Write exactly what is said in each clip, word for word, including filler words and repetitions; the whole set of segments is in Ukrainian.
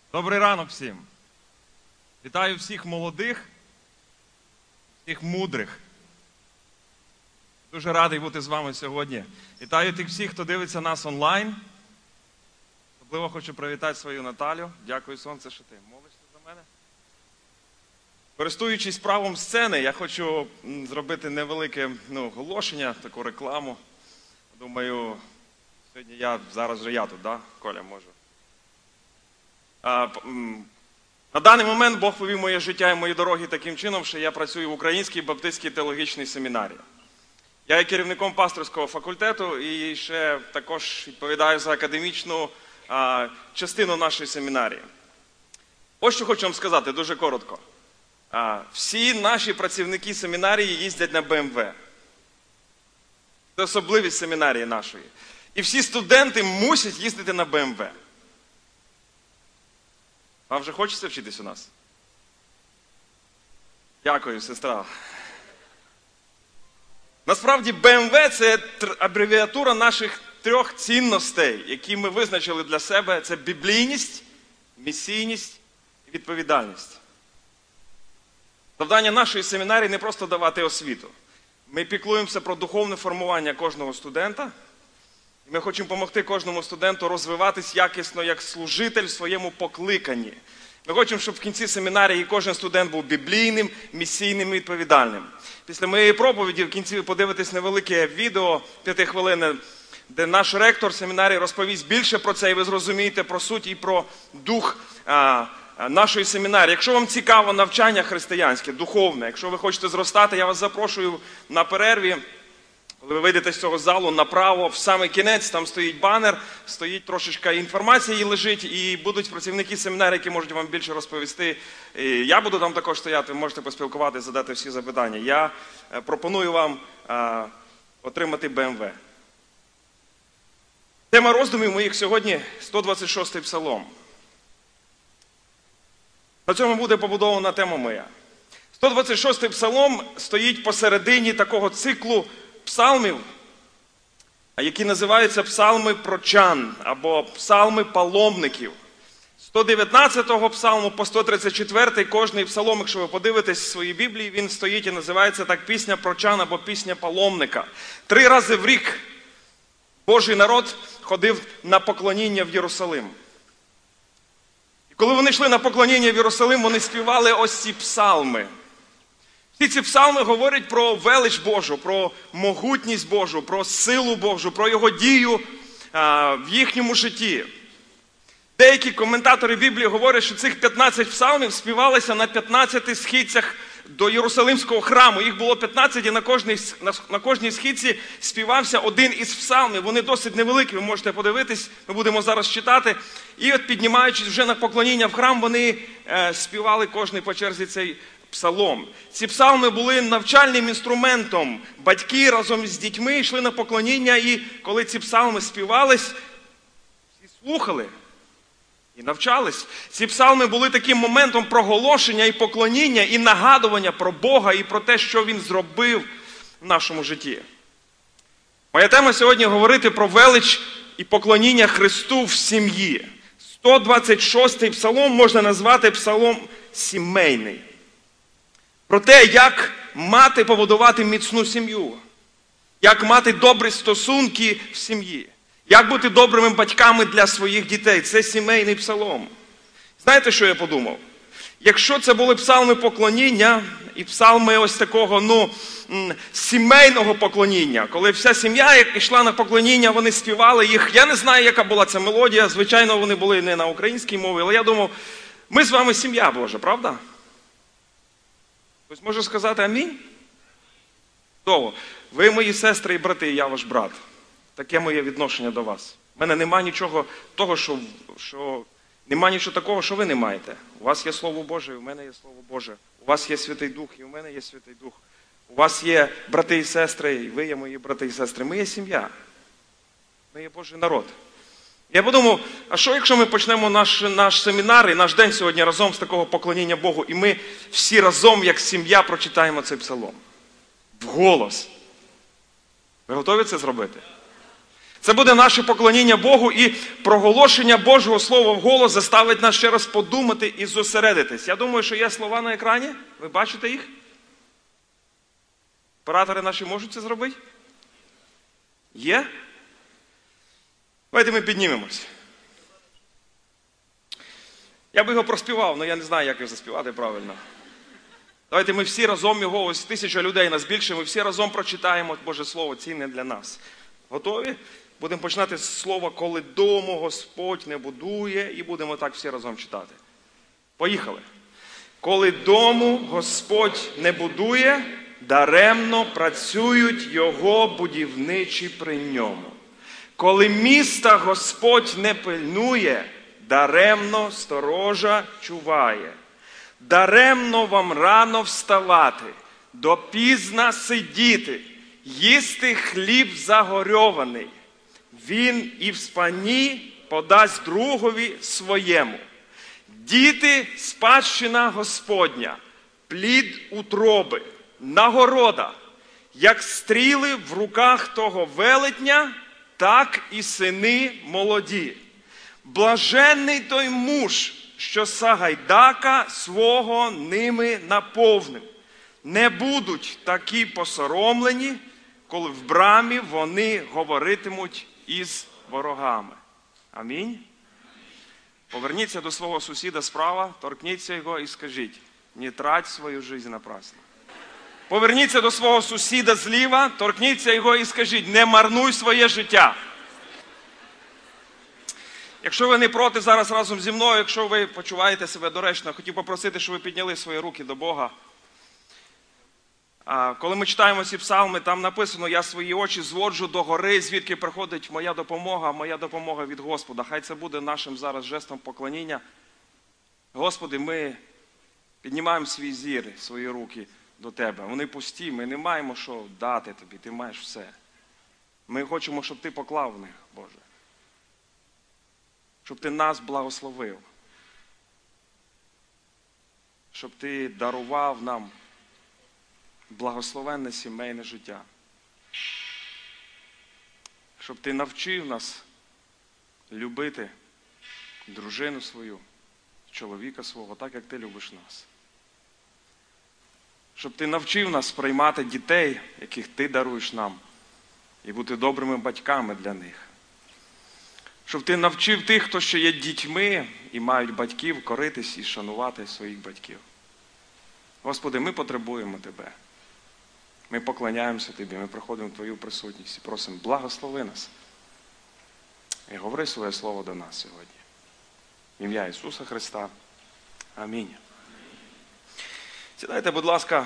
Добрий ранок всім. Вітаю всіх молодих, всіх мудрих. Дуже радий бути з вами сьогодні. Вітаю тих всіх, хто дивиться нас онлайн. Особливо хочу привітати свою Наталю. Дякую, сонце, що ти молишся за мене. Користуючись правом сцени, я хочу зробити невелике ну, оголошення, таку рекламу. Думаю, сьогодні я, зараз же я тут, да? Коля, можу. А, на даний момент Бог повів моє життя і мої дороги таким чином, що я працюю в Українській Баптистській теологічній семінарії. Я є керівником пасторського факультету і ще також відповідаю за академічну а, частину нашої семінарії. Ось що хочу вам сказати, дуже коротко. А, всі наші працівники семінарії їздять на Бе Ем Ве. Це особливість семінарії нашої. І всі студенти мусять їздити на Бе Ем Ве. Вам вже хочеться вчитись у нас? Дякую, сестра. Насправді, Бе Ем Ве – це абревіатура наших трьох цінностей, які ми визначили для себе. Це біблійність, місійність і відповідальність. Завдання нашої семінарії не просто давати освіту. Ми піклуємося про духовне формування кожного студента. І ми хочемо допомогти кожному студенту розвиватись якісно як служитель в своєму покликанні. Ми хочемо, щоб в кінці семінарії кожен студент був біблійним, місійним і відповідальним. Після моєї проповіді в кінці ви подивитесь невелике відео, п'ятихвилинне, де наш ректор семінарії розповість більше про це, і ви зрозумієте про суть і про дух а, нашої семінарії. Якщо вам цікаво навчання християнське, духовне, якщо ви хочете зростати, я вас запрошую на перерві. Коли ви вийдете з цього залу, направо, в самий кінець, там стоїть банер, стоїть трошечка інформації лежить, і будуть працівники семінарії, які можуть вам більше розповісти. І я буду там також стояти, ви можете поспілкуватися, задати всі запитання. Я пропоную вам а, отримати Бе Ем Ве. Тема роздумів моїх сьогодні – сто двадцять шостий псалом. На цьому буде побудована тема моя. сто двадцять шостий псалом стоїть посередині такого циклу псалмів, які називаються псалми прочан, або псалми паломників. З сто дев'ятнадцятого псалму по сто тридцять четвертий кожний псалом, якщо ви подивитесь в своїй Біблії, він стоїть і називається так пісня прочан або пісня паломника. Три рази в рік Божий народ ходив на поклоніння в Єрусалим. І коли вони йшли на поклоніння в Єрусалим, вони співали ось ці псалми. Всі ці псалми говорять про велич Божу, про могутність Божу, про силу Божу, про Його дію а, в їхньому житті. Деякі коментатори Біблії говорять, що цих п'ятнадцять псалмів співалися на п'ятнадцяти східцях до Єрусалимського храму. Їх було п'ятнадцять, і на кожній, на, на кожній східці співався один із псалмів. Вони досить невеликі, ви можете подивитись, ми будемо зараз читати. І от піднімаючись вже на поклоніння в храм, вони е, співали кожний по черзі цей псалом. Ці псалми були навчальним інструментом. Батьки разом з дітьми йшли на поклоніння, і коли ці псалми співались, всі слухали і навчались. Ці псалми були таким моментом проголошення і поклоніння, і нагадування про Бога, і про те, що Він зробив в нашому житті. Моя тема сьогодні – говорити про велич і поклоніння Христу в сім'ї. сто двадцять шостий псалом можна назвати псалом сімейний. Про те, як мати побудувати міцну сім'ю, як мати добрі стосунки в сім'ї, як бути добрими батьками для своїх дітей. Це сімейний псалом. Знаєте, що я подумав? Якщо це були псалми поклоніння і псалми ось такого, ну, сімейного поклоніння, коли вся сім'я, як йшла на поклоніння, вони співали їх. Я не знаю, яка була ця мелодія, звичайно, вони були не на українській мові, але я думав, ми з вами сім'я Божа, правда? Хтось може сказати амінь? Того. Ви мої сестри і брати, і я ваш брат. Таке моє відношення до вас. У мене нема нічого того, що, що... Нема нічого такого, що ви не маєте. У вас є Слово Боже, і у мене є Слово Боже. У вас є Святий Дух, і у мене є Святий Дух. У вас є брати і сестри, і ви є мої брати і сестри. Ми є сім'я. Ми є Божий народ. Я подумав, а що якщо ми почнемо наш, наш семінар і наш день сьогодні разом з такого поклоніння Богу, і ми всі разом, як сім'я, прочитаємо цей псалом? Вголос. Ви готові це зробити? Це буде наше поклоніння Богу, і проголошення Божого Слова вголос заставить нас ще раз подумати і зосередитись. Я думаю, що є слова на екрані. Ви бачите їх? Оператори наші можуть це зробити? Є? Давайте ми піднімемось. Я би його проспівав, але я не знаю, як його заспівати правильно. Давайте ми всі разом його, ось тисяча людей нас більше, ми всі разом прочитаємо Боже Слово цінне для нас. Готові? Будемо починати з слова «Коли дому Господь не будує», і будемо так всі разом читати. Поїхали. «Коли дому Господь не будує, даремно працюють його будівничі при ньому. Коли міста Господь не пильнує, даремно сторожа чуває. Даремно вам рано вставати, допізна сидіти, їсти хліб загорьований. Він і в спані подасть другові своєму. Діти – спадщина Господня, плід утроби, нагорода, як стріли в руках того велетня, так і сини молоді. Блаженний той муж, що Сагайдака свого ними наповнив. Не будуть такі посоромлені, коли в брамі вони говоритимуть із ворогами. Амінь. Поверніться до свого сусіда справа, торкніться його і скажіть: не трать свою життя напрасно. Поверніться до свого сусіда зліва, торкніться його і скажіть: не марнуй своє життя. Якщо ви не проти, зараз разом зі мною, якщо ви почуваєте себе доречно, хотів попросити, щоб ви підняли свої руки до Бога. А коли ми читаємо ці псалми, там написано: я свої очі зводжу до гори, звідки приходить моя допомога, моя допомога від Господа. Хай це буде нашим зараз жестом поклоніння. Господи, ми піднімаємо свій зір, свої руки до Тебе. Вони пусті, ми не маємо що дати Тобі, Ти маєш все. Ми хочемо, щоб Ти поклав в них, Боже. Щоб Ти нас благословив. Щоб Ти дарував нам благословенне сімейне життя. Щоб Ти навчив нас любити дружину свою, чоловіка свого, так, як Ти любиш нас. Щоб Ти навчив нас приймати дітей, яких Ти даруєш нам, і бути добрими батьками для них. Щоб Ти навчив тих, хто ще є дітьми і мають батьків, коритись і шанувати своїх батьків. Господи, ми потребуємо Тебе. Ми поклоняємося Тобі, ми приходимо в Твою присутність і просимо: благослови нас. І говори своє слово до нас сьогодні. В ім'я Ісуса Христа. Амінь. Сідайте, будь ласка.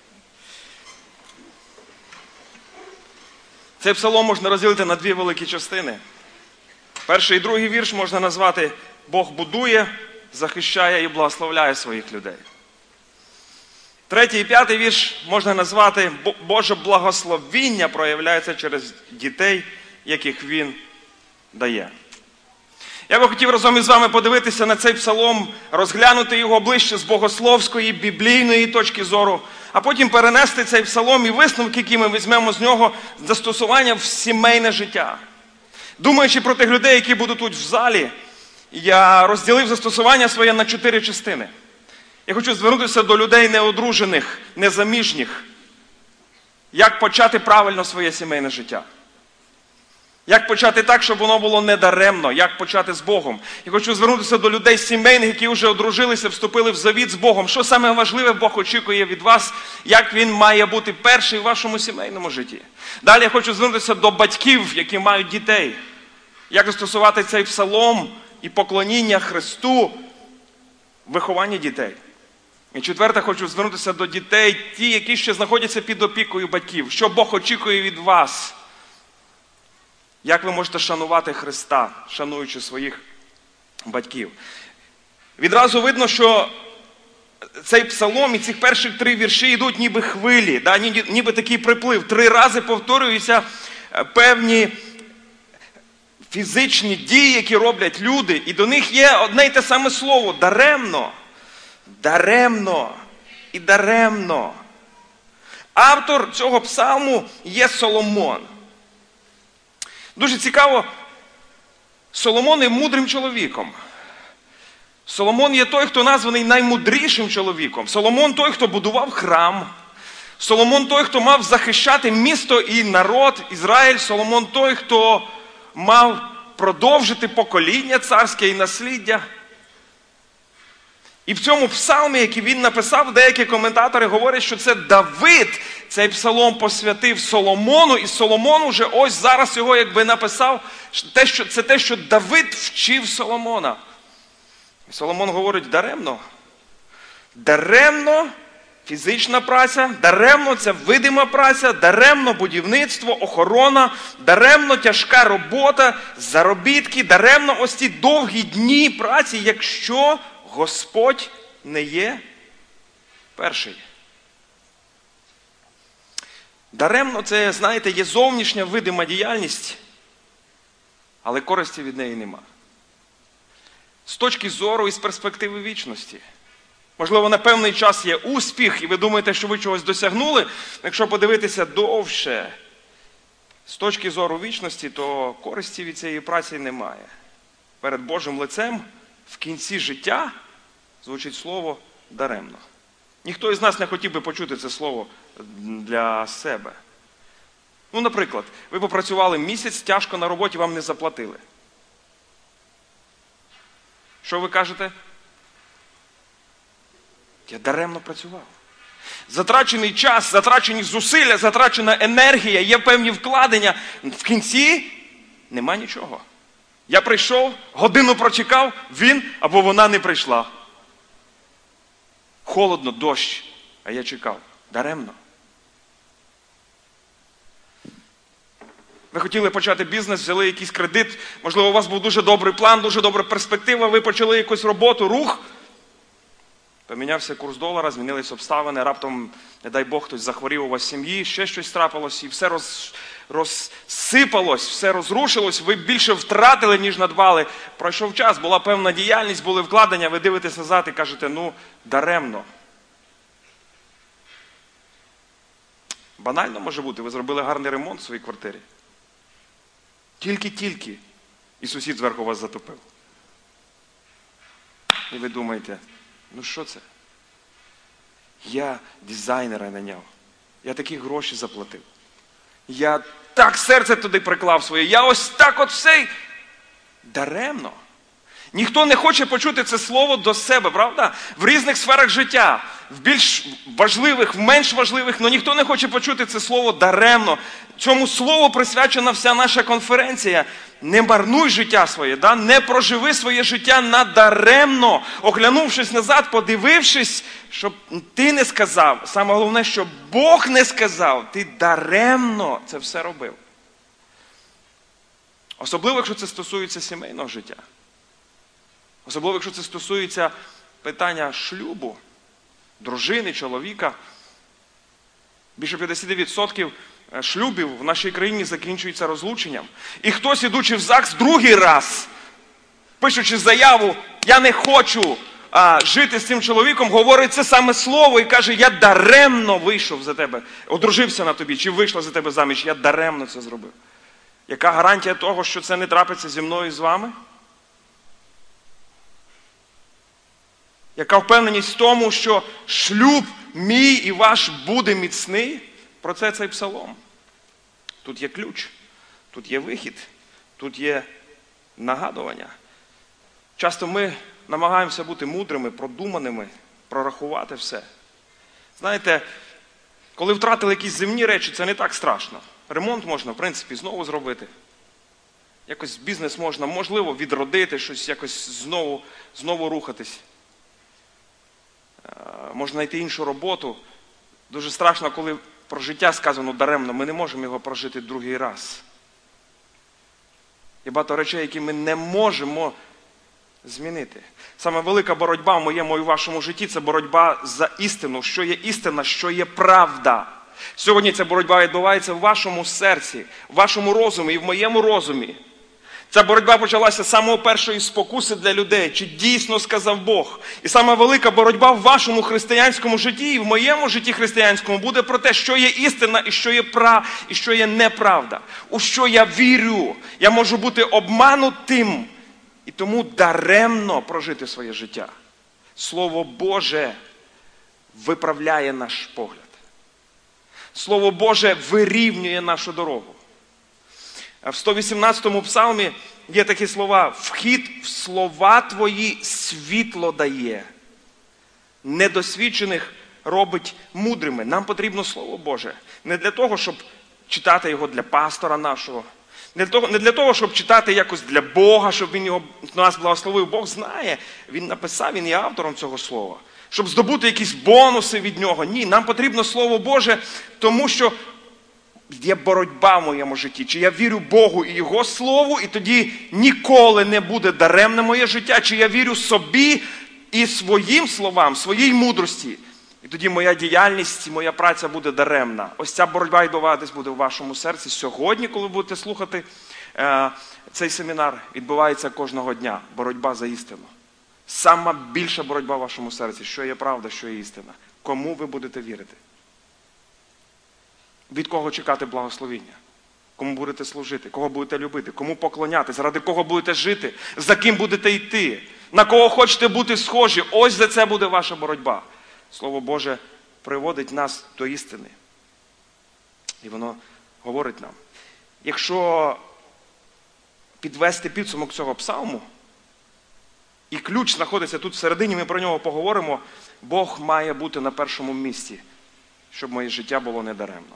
Цей псалом можна розділити на дві великі частини. Перший і другий вірш можна назвати «Бог будує, захищає і благословляє своїх людей». Третій і п'ятий вірш можна назвати «Боже благословіння проявляється через дітей, яких Він дає». Я би хотів разом із вами подивитися на цей псалом, розглянути його ближче з богословської, біблійної точки зору, а потім перенести цей псалом і висновки, які ми візьмемо з нього, застосування в сімейне життя. Думаючи про тих людей, які будуть тут в залі, я розділив застосування своє на чотири частини. Я хочу звернутися до людей неодружених, незаміжніх. Як почати правильно своє сімейне життя? Як почати так, щоб воно було недаремно? Як почати з Богом? Я хочу звернутися до людей сімейних, які вже одружилися, вступили в завіт з Богом. Що саме важливе Бог очікує від вас? Як Він має бути перший в вашому сімейному житті? Далі я хочу звернутися до батьків, які мають дітей. Як застосувати цей псалом і поклоніння Христу в вихованні дітей? І четверте, хочу звернутися до дітей, ті, які ще знаходяться під опікою батьків. Що Бог очікує від вас? Як ви можете шанувати Христа, шануючи своїх батьків? Відразу видно, що цей псалом і цих перших три вірші йдуть ніби хвилі, да? Ніби такий приплив. Три рази повторюються певні фізичні дії, які роблять люди, і до них є одне й те саме слово – даремно. Даремно і даремно. Автор цього псалму є Соломон. Дуже цікаво, Соломон є мудрим чоловіком. Соломон є той, хто названий наймудрішим чоловіком. Соломон той, хто будував храм. Соломон той, хто мав захищати місто і народ Ізраїль. Соломон той, хто мав продовжити покоління царське і насліддя. І в цьому псалмі, який він написав, деякі коментатори говорять, що це Давид цей псалом посвятив Соломону, і Соломон уже ось зараз його якби написав, те, що, це те, що Давид вчив Соломона. І Соломон говорить, даремно. Даремно фізична праця, даремно ця видима праця, даремно будівництво, охорона, даремно тяжка робота, заробітки, даремно ось ці довгі дні праці, якщо Господь не є перший. Даремно це, знаєте, є зовнішня видима діяльність, але користі від неї нема. З точки зору і з перспективи вічності. Можливо, на певний час є успіх, і ви думаєте, що ви чогось досягнули. Якщо подивитися довше, з точки зору вічності, то користі від цієї праці немає. Перед Божим лицем в кінці життя звучить слово «даремно». Ніхто із нас не хотів би почути це слово для себе. Ну, наприклад, ви попрацювали місяць, тяжко на роботі, вам не заплатили. Що ви кажете? Я даремно працював. Затрачений час, затрачені зусилля, затрачена енергія, є певні вкладення. В кінці нема нічого. Я прийшов, годину прочекав, він або вона не прийшла. Холодно, дощ, а я чекав. Даремно. Ви хотіли почати бізнес, взяли якийсь кредит, можливо, у вас був дуже добрий план, дуже добра перспектива, ви почали якусь роботу, рух. Помінявся курс долара, змінились обставини, раптом, не дай Бог, хтось захворів у вас в сім'ї, ще щось трапилось, і все роз, розсипалось, все розрушилось, ви більше втратили, ніж надбали. Пройшов час, була певна діяльність, були вкладення, ви дивитесь назад і кажете, ну, даремно. Банально може бути, ви зробили гарний ремонт в своїй квартирі. Тільки-тільки, і сусід зверху вас затопив. І ви думаєте, ну що це? Я дизайнера наняв. Я такі гроші заплатив. Я так серце туди приклав своє. Я ось так от все. Даремно. Ніхто не хоче почути це слово до себе, правда? В різних сферах життя. В більш важливих, в менш важливих, але ніхто не хоче почути це слово даремно. Цьому слову присвячена вся наша конференція. Не марнуй життя своє, да? Не проживи своє життя надаремно, оглянувшись назад, подивившись, щоб ти не сказав. Саме головне, щоб Бог не сказав, ти даремно це все робив. Особливо, якщо це стосується сімейного життя. Особливо, якщо це стосується питання шлюбу, дружини, чоловіка. Більше п'ятдесят відсотків шлюбів в нашій країні закінчується розлученням. І хтось, ідучи в ЗАГС другий раз, пишучи заяву, я не хочу а, жити з цим чоловіком, говорить це саме слово і каже, я даремно вийшов за тебе, одружився на тобі, чи вийшла за тебе заміж, я даремно це зробив. Яка гарантія того, що це не трапиться зі мною і з вами? Яка впевненість в тому, що шлюб мій і ваш буде міцний? Про це цей псалом. Тут є ключ, тут є вихід, тут є нагадування. Часто ми намагаємося бути мудрими, продуманими, прорахувати все. Знаєте, коли втратили якісь земні речі, це не так страшно. Ремонт можна, в принципі, знову зробити. Якось бізнес можна, можливо, відродити, щось якось знову, знову рухатись. Можна знайти іншу роботу. Дуже страшно, коли про життя сказано даремно, ми не можемо його прожити другий раз. Є багато речей, які ми не можемо змінити. Саме велика боротьба в моєму і вашому житті – це боротьба за істину. Що є істина, що є правда. Сьогодні ця боротьба відбувається в вашому серці, в вашому розумі і в моєму розумі. Ця боротьба почалася з самого першої спокуси для людей, чи дійсно сказав Бог. І сама велика боротьба в вашому християнському житті і в моєму житті християнському буде про те, що є істина і що є пра, і що є неправда. У що я вірю. Я можу бути обманутим і тому даремно прожити своє життя. Слово Боже виправляє наш погляд. Слово Боже вирівнює нашу дорогу. В сто вісімнадцятому псалмі є такі слова: «Вхід в слова твої світло дає, недосвідчених робить мудрими». Нам потрібно Слово Боже. Не для того, щоб читати його для пастора нашого, не для того, не для того, щоб читати якось для Бога, щоб він його, нас благословив. Бог знає, він написав, він є автором цього слова. Щоб здобути якісь бонуси від нього. Ні, нам потрібно Слово Боже, тому що є боротьба в моєму житті. Чи я вірю Богу і Його Слову, і тоді ніколи не буде даремне моє життя. Чи я вірю собі і своїм словам, своїй мудрості. І тоді моя діяльність, моя праця буде даремна. Ось ця боротьба відбуватись буде в вашому серці. Сьогодні, коли будете слухати е, цей семінар, відбувається кожного дня. Боротьба за істину. Сама більша боротьба в вашому серці. Що є правда, що є істина. Кому ви будете вірити? Від кого чекати благословіння? Кому будете служити? Кого будете любити? Кому поклонятись? Ради кого будете жити? За ким будете йти? На кого хочете бути схожі? Ось за це буде ваша боротьба. Слово Боже приводить нас до істини. І воно говорить нам. Якщо підвести підсумок цього псалму, і ключ знаходиться тут всередині, ми про нього поговоримо, Бог має бути на першому місці, щоб моє життя було недаремно.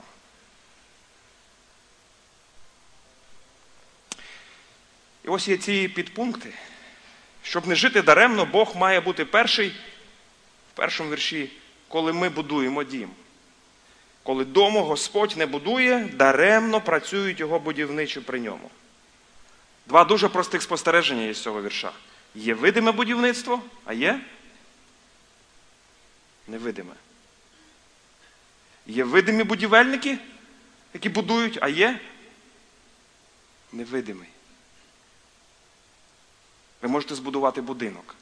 І ось є ці підпункти. Щоб не жити даремно, Бог має бути перший, в першому вірші, коли ми будуємо дім. Коли дому Господь не будує, даремно працюють його будівничі при ньому. Два дуже простих спостереження є з цього вірша. Є видиме будівництво, а є невидиме. Є видимі будівельники, які будують, а є невидимий. Ви можете збудувати будинок,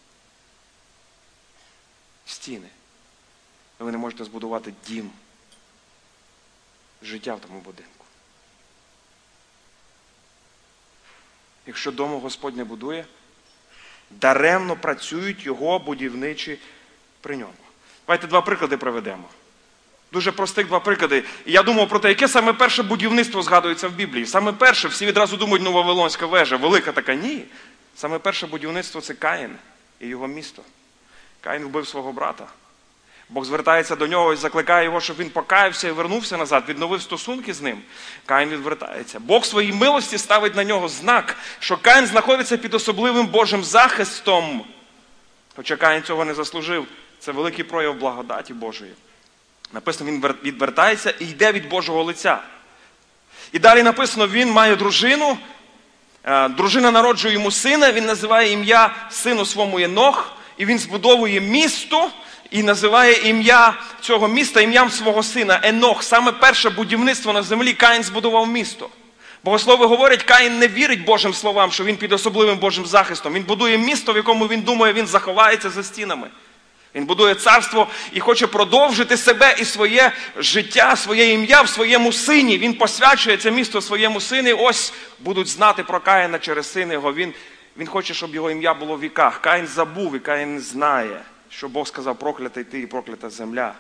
стіни, але ви не можете збудувати дім, життя в тому будинку. Якщо дому Господь не будує, даремно працюють його будівничі при ньому. Давайте два приклади приведемо. Дуже простих два приклади. І я думав про те, яке саме перше будівництво згадується в Біблії. Саме перше, всі відразу думають, ну, Вавилонська вежа, велика така. Ні. Саме перше будівництво – це Каїн і його місто. Каїн вбив свого брата. Бог звертається до нього і закликає його, щоб він покаявся і вернувся назад, відновив стосунки з ним. Каїн відвертається. Бог в своїй милості ставить на нього знак, що Каїн знаходиться під особливим Божим захистом. Хоча Каїн цього не заслужив. Це великий прояв благодаті Божої. Написано, він відвертається і йде від Божого лиця. І далі написано, він має дружину, дружина народжує йому сина, він називає ім'я сину своєму Енох, і він збудовує місто, і називає ім'я цього міста ім'ям свого сина Енох. Саме перше будівництво на землі Каїн збудував місто. Богослови говорять, Каїн не вірить Божим словам, що він під особливим Божим захистом. Він будує місто, в якому він думає, він заховається за стінами. Він будує царство і хоче продовжити себе і своє життя, своє ім'я в своєму сині. Він посвячує це місто своєму сині. Ось будуть знати про Каїна через сина його. Він, він хоче, щоб його ім'я було в віках. Каїн забув і Каїн знає, що Бог сказав, проклятий ти і проклята земля.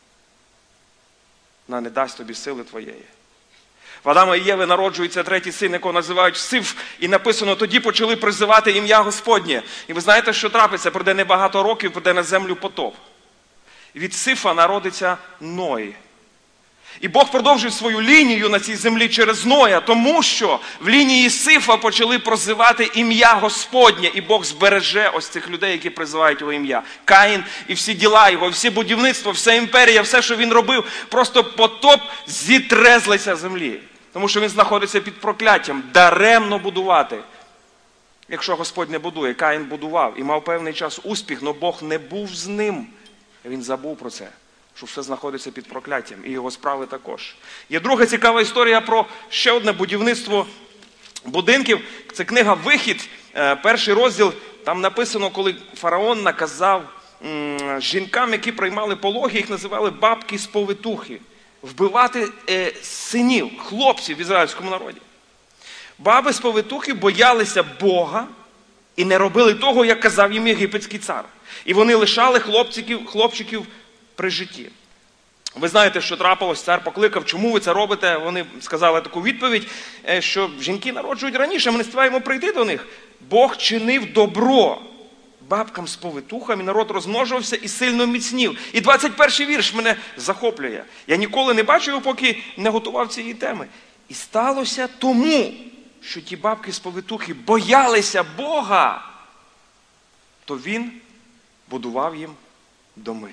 Вона не дасть тобі сили твоєї. В Адама і Єви народжується третій син, якого називають Сиф. І написано, тоді почали призивати ім'я Господнє. І ви знаєте, що трапиться? Пройде небагато років, прийде на землю потоп. І від Сифа народиться Ной. І Бог продовжує свою лінію на цій землі через Ноя, тому що в лінії Сифа почали прозивати ім'я Господнє. І Бог збереже ось цих людей, які призивають його ім'я. Каїн і всі діла його, всі будівництва, вся імперія, все, що він робив, просто потоп зітрезлися землі. Тому що він знаходиться під прокляттям. Даремно будувати. Якщо Господь не будує, Каїн будував і мав певний час успіх, але Бог не був з ним. Він забув про це. Що все знаходиться під прокляттям. І його справи також. Є друга цікава історія про ще одне будівництво будинків. Це книга «Вихід», перший розділ. Там написано, коли фараон наказав жінкам, які приймали пологи, їх називали бабки-сповитухи, вбивати синів, хлопців в ізраїльському народі. Баби-сповитухи боялися Бога і не робили того, як казав їм єгипетський цар. І вони лишали хлопчиків, хлопчиків при житті. Ви знаєте, що трапилось, цар покликав, чому ви це робите? Вони сказали таку відповідь, що жінки народжують раніше, ми не співаємо прийти до них. Бог чинив добро бабкам-сповитухам, і народ розмножувався і сильно міцнів. І двадцять перший вірш мене захоплює. Я ніколи не бачив його, поки не готував цієї теми. І сталося тому, що ті бабки-сповитухи боялися Бога, то він будував їм доми.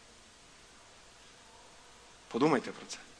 Подумайте про це.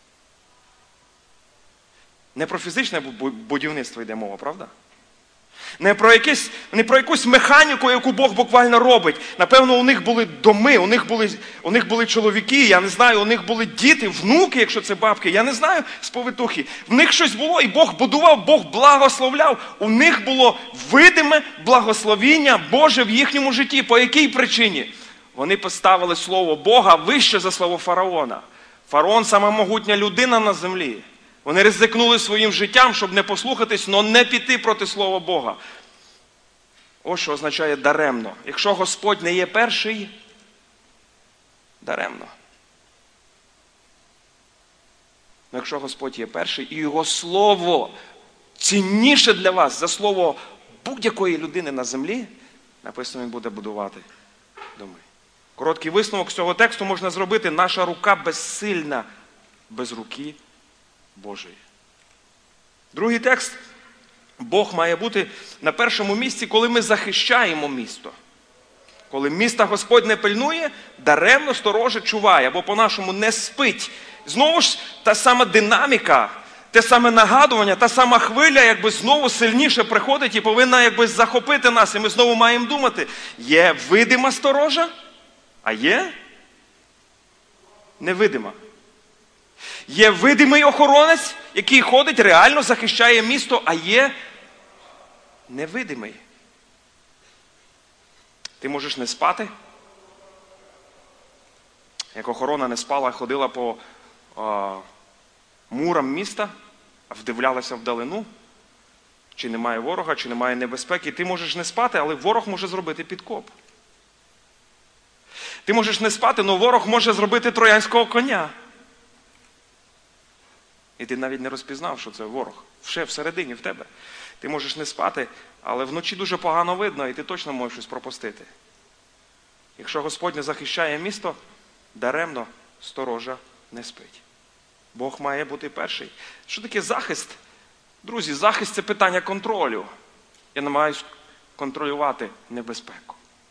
Не про фізичне будівництво йде мова, правда? Не про, якесь, не про якусь механіку, яку Бог буквально робить. Напевно, у них були доми, у них були, у них були чоловіки, я не знаю, у них були діти, внуки, якщо це бабки, я не знаю, сповитухи. В них щось було, і Бог будував, Бог благословляв. У них було видиме благословіння Боже в їхньому житті. По якій причині? Вони поставили слово Бога вище за слово фараона. Фараон – сама могутня людина на землі. Вони ризикнули своїм життям, щоб не послухатись, але не піти проти слова Бога. Ось що означає даремно. Якщо Господь не є перший, даремно. Но якщо Господь є перший, і Його слово цінніше для вас за слово будь-якої людини на землі, написано, Він буде будувати доми. Короткий висновок з цього тексту можна зробити: наша рука безсильна без руки Божої. Другий текст. Бог має бути на першому місці, коли ми захищаємо місто. Коли міста Господь не пильнує, даремно сторожа чуває, або по-нашому не спить. Знову ж та сама динаміка, те саме нагадування, та сама хвиля, якби знову сильніше приходить і повинна якби захопити нас. І ми знову маємо думати, є видима сторожа, а є невидима. Є видимий охоронець, який ходить, реально захищає місто, а є невидимий. Ти можеш не спати, як охорона не спала, ходила по а, мурам міста, вдивлялася вдалину, чи немає ворога, чи немає небезпеки. Ти можеш не спати, але ворог може зробити підкоп. Ти можеш не спати, але ворог може зробити троянського коня. І ти навіть не розпізнав, що це ворог. Ще всередині в тебе. Ти можеш не спати, але вночі дуже погано видно, і ти точно можеш щось пропустити. Якщо Господь не захищає місто, даремно сторожа не спить. Бог має бути перший. Що таке захист? Друзі, захист – це питання контролю. Я намагаюся контролювати небезпеку.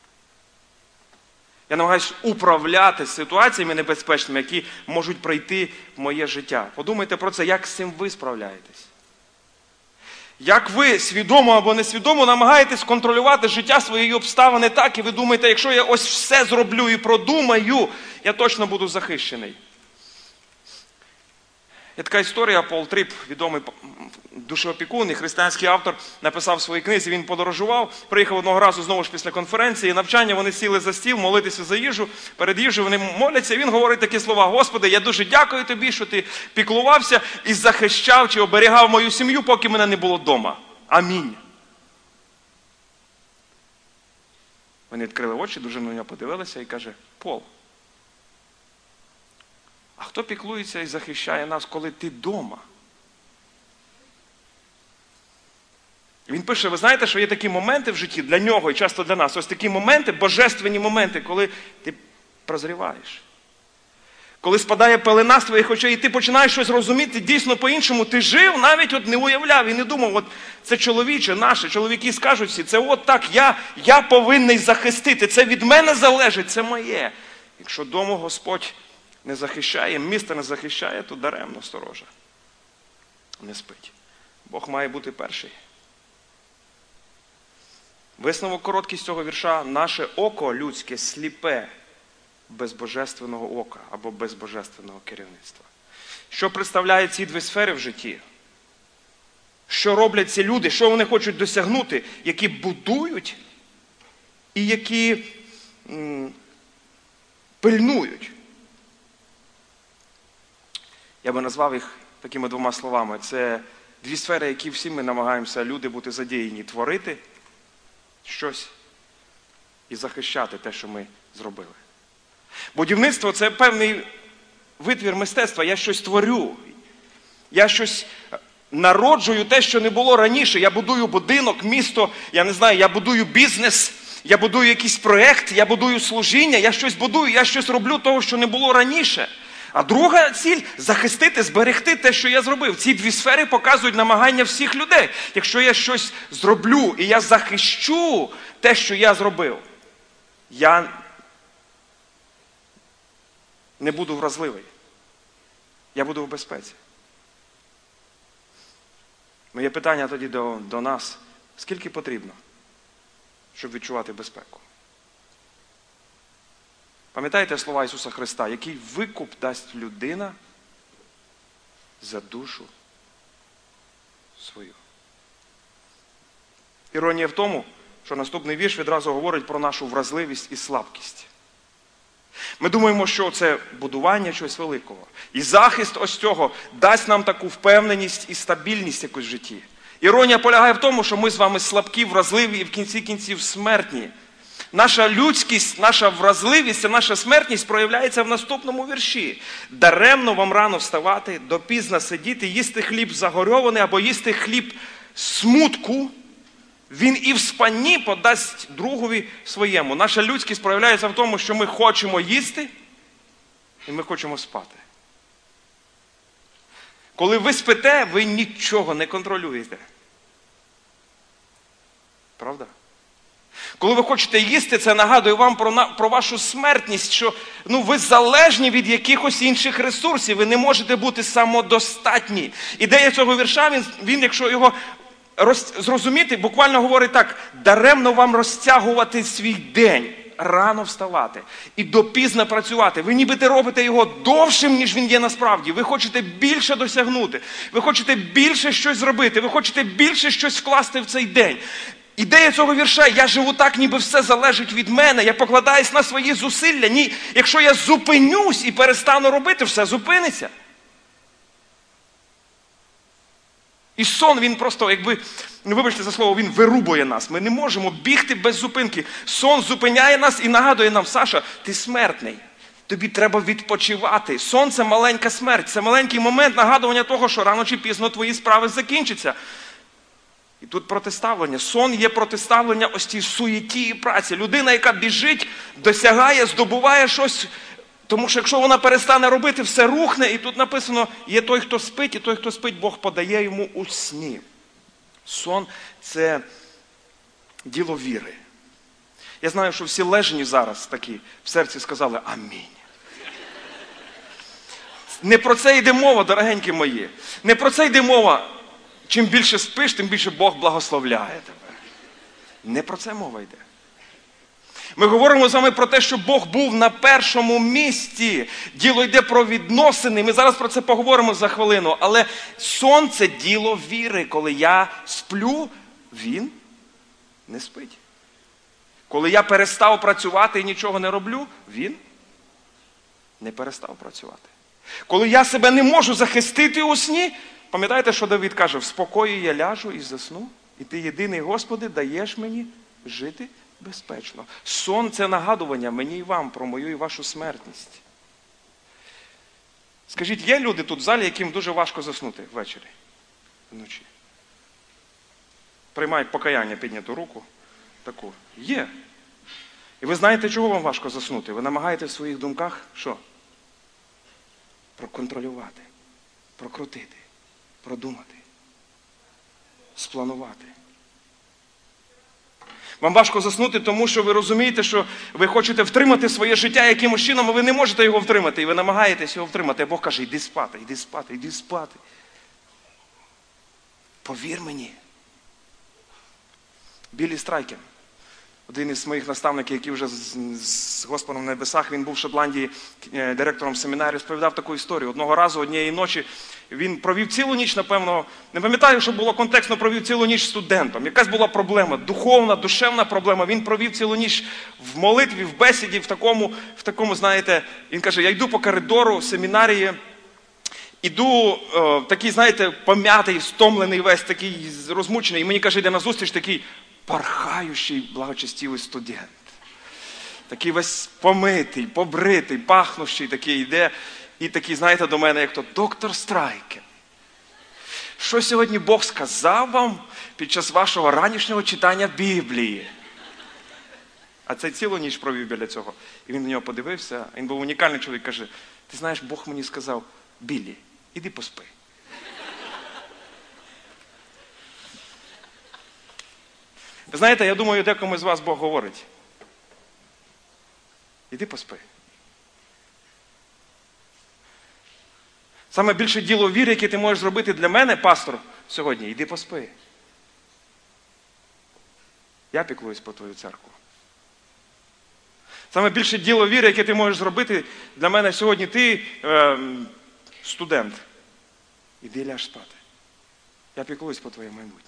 Я намагаюся управляти ситуаціями небезпечними, які можуть прийти в моє життя. Подумайте про це, як з цим ви справляєтесь. Як ви свідомо або несвідомо намагаєтесь контролювати життя, свої обставини так, і ви думаєте, якщо я ось все зроблю і продумаю, я точно буду захищений. Є така історія, Пол Тріп, відомий душеопікун і християнський автор, написав в своїй книзі, він подорожував, приїхав одного разу знову ж після конференції, навчання, вони сіли за стіл, молитися за їжу, перед їжею вони моляться, і він говорить такі слова: Господи, я дуже дякую Тобі, що Ти піклувався і захищав чи оберігав мою сім'ю, поки мене не було вдома. Амінь. Вони відкрили очі, дуже на нього подивилися і каже: Пол, а хто піклується і захищає нас, коли ти вдома? Він пише, ви знаєте, що є такі моменти в житті для нього і часто для нас. Ось такі моменти, божественні моменти, коли ти прозріваєш. Коли спадає пелена з твоїх очей, і ти починаєш щось розуміти дійсно по-іншому. Ти жив, навіть от не уявляв і не думав, от це чоловіче, наше, чоловіки скажуть всі, це от так, я, я повинний захистити, це від мене залежить, це моє. Якщо дому Господь не захищає, місто не захищає, то даремно сторожа не спить. Бог має бути перший. Висновок короткий з цього вірша: наше око людське сліпе без божественного ока або без божественного керівництва. Що представляє ці дві сфери в житті? що роблять ці люди, що вони хочуть досягнути, які будують і які м, пильнують. Я би назвав їх такими двома словами. Це дві сфери, які всі ми намагаємося, люди, бути задіяні, творити щось і захищати те, що ми зробили. Будівництво – це певний витвір мистецтва. Я щось творю. Я щось народжую те, що не було раніше. Я будую будинок, місто, я не знаю, я будую бізнес, я будую якийсь проєкт, я будую служіння, я щось будую, я щось роблю того, що не було раніше. А друга ціль – захистити, зберегти те, що я зробив. Ці дві сфери показують намагання всіх людей. Якщо я щось зроблю і я захищу те, що я зробив, я не буду вразливий. Я буду в безпеці. Моє питання тоді до, до нас. Скільки потрібно, щоб відчувати безпеку? Пам'ятаєте слова Ісуса Христа? Який викуп дасть людина за душу свою? Іронія в тому, що наступний вірш відразу говорить про нашу вразливість і слабкість. Ми думаємо, що це будування чогось великого. І захист ось цього дасть нам таку впевненість і стабільність якусь в житті. Іронія полягає в тому, що ми з вами слабкі, вразливі і в кінці кінців смертні. Наша людськість, наша вразливість, наша смертність проявляється в наступному вірші. Даремно вам рано вставати, допізна сидіти, їсти хліб загорьований або їсти хліб смутку. Він і в спанні подасть другові своєму. Наша людськість проявляється в тому, що ми хочемо їсти і ми хочемо спати. Коли ви спите, ви нічого не контролюєте. Правда? Коли ви хочете їсти, це нагадує вам про, на, про вашу смертність, що ну, ви залежні від якихось інших ресурсів, ви не можете бути самодостатні. Ідея цього вірша, він, він якщо його роз, зрозуміти, буквально говорить так: даремно вам розтягувати свій день, рано вставати і допізно працювати. Ви нібито робите його довшим, ніж він є насправді. Ви хочете більше досягнути, ви хочете більше щось зробити, ви хочете більше щось вкласти в цей день. Ідея цього вірша: я живу так, ніби все залежить від мене, я покладаюсь на свої зусилля. Ні, якщо я зупинюсь і перестану робити, все зупиниться. І сон, він просто, якби, ну вибачте за слово, він вирубує нас. Ми не можемо бігти без зупинки. Сон зупиняє нас і нагадує нам: Саша, ти смертний. Тобі треба відпочивати. Сон – це маленька смерть, це маленький момент нагадування того, що рано чи пізно твої справи закінчаться. І тут протиставлення. Сон є протиставлення ось цій суєті і праці. Людина, яка біжить, досягає, здобуває щось, тому що якщо вона перестане робити, все рухне. І тут написано: є той, хто спить, і той, хто спить, Бог подає йому у сні. Сон – це діло віри. Я знаю, що всі лежні зараз такі в серці сказали амінь. Не про це йде мова, дорогенькі мої. Не про це йде мова. Чим більше спиш, тим більше Бог благословляє тебе. Не про це мова йде. Ми говоримо з вами про те, що Бог був на першому місці. Діло йде про відносини. Ми зараз про це поговоримо за хвилину. Але сон – це діло віри. Коли я сплю, він не спить. Коли я перестав працювати і нічого не роблю, він не перестав працювати. Коли я себе не можу захистити у сні, пам'ятаєте, що Давид каже: в спокої я ляжу і засну, і ти єдиний, Господи, даєш мені жити безпечно. Сон – це нагадування мені і вам про мою і вашу смертність. Скажіть, є люди тут в залі, яким дуже важко заснути ввечері, вночі? Приймають покаяння, підняту руку. Таку. Є. І ви знаєте, чого вам важко заснути? Ви намагаєтесь в своїх думках що? Проконтролювати, прокрутити, продумати, спланувати. Вам важко заснути, тому що ви розумієте, що ви хочете втримати своє життя якимось чином, а ви не можете його втримати, і ви намагаєтесь його втримати. А Бог каже: йди спати, йди спати, йди спати. Повір мені. Біллі Страйкер, Один із моїх наставників, який вже з, з Господом в небесах, він був в Шотландії директором семінарії, розповідав таку історію. Одного разу, однієї ночі, він провів цілу ніч, напевно, не пам'ятаю, що було контекстно, провів цілу ніч студентом. Якась була проблема, духовна, душевна проблема. Він провів цілу ніч в молитві, в бесіді, в такому, в такому, знаєте, він каже, я йду по коридору семінарії, іду о, такий, знаєте, пом'ятий, стомлений весь, такий розмучений, і мені, каже, йде назустріч такий пархаючий, благочестивий студент. Такий весь помитий, побритий, пахнущий такий йде. І такий, знаєте, до мене, як то доктор Страйке. Що сьогодні Бог сказав вам під час вашого ранішнього читання Біблії? А цей цілу ніч провів біля цього. І він на нього подивився, він був унікальний чоловік, каже, ти знаєш, Бог мені сказав, Біллі, іди поспи. Ви знаєте, я думаю, декому з вас Бог говорить. Іди поспи. Саме більше діло віри, яке ти можеш зробити для мене, пастор, сьогодні, іди поспи. Я піклуюсь про твою церкву. Саме більше діло віри, яке ти можеш зробити для мене сьогодні, ти е, студент. Іди ляж спати. Я піклуюсь про твоє майбутнє.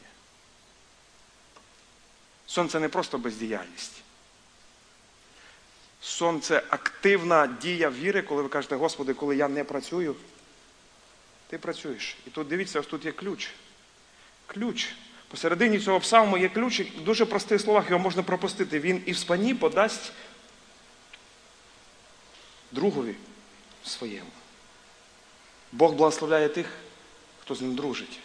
Сон – це не просто бездіяльність. Сон – це активна дія віри, коли ви кажете, Господи, коли я не працюю, ти працюєш. І тут, дивіться, ось тут є ключ. Ключ. Посередині цього псалму є ключ, в дуже простих словах його можна пропустити. Він і в спані подасть другові своєму. Бог благословляє тих, хто з ним дружить.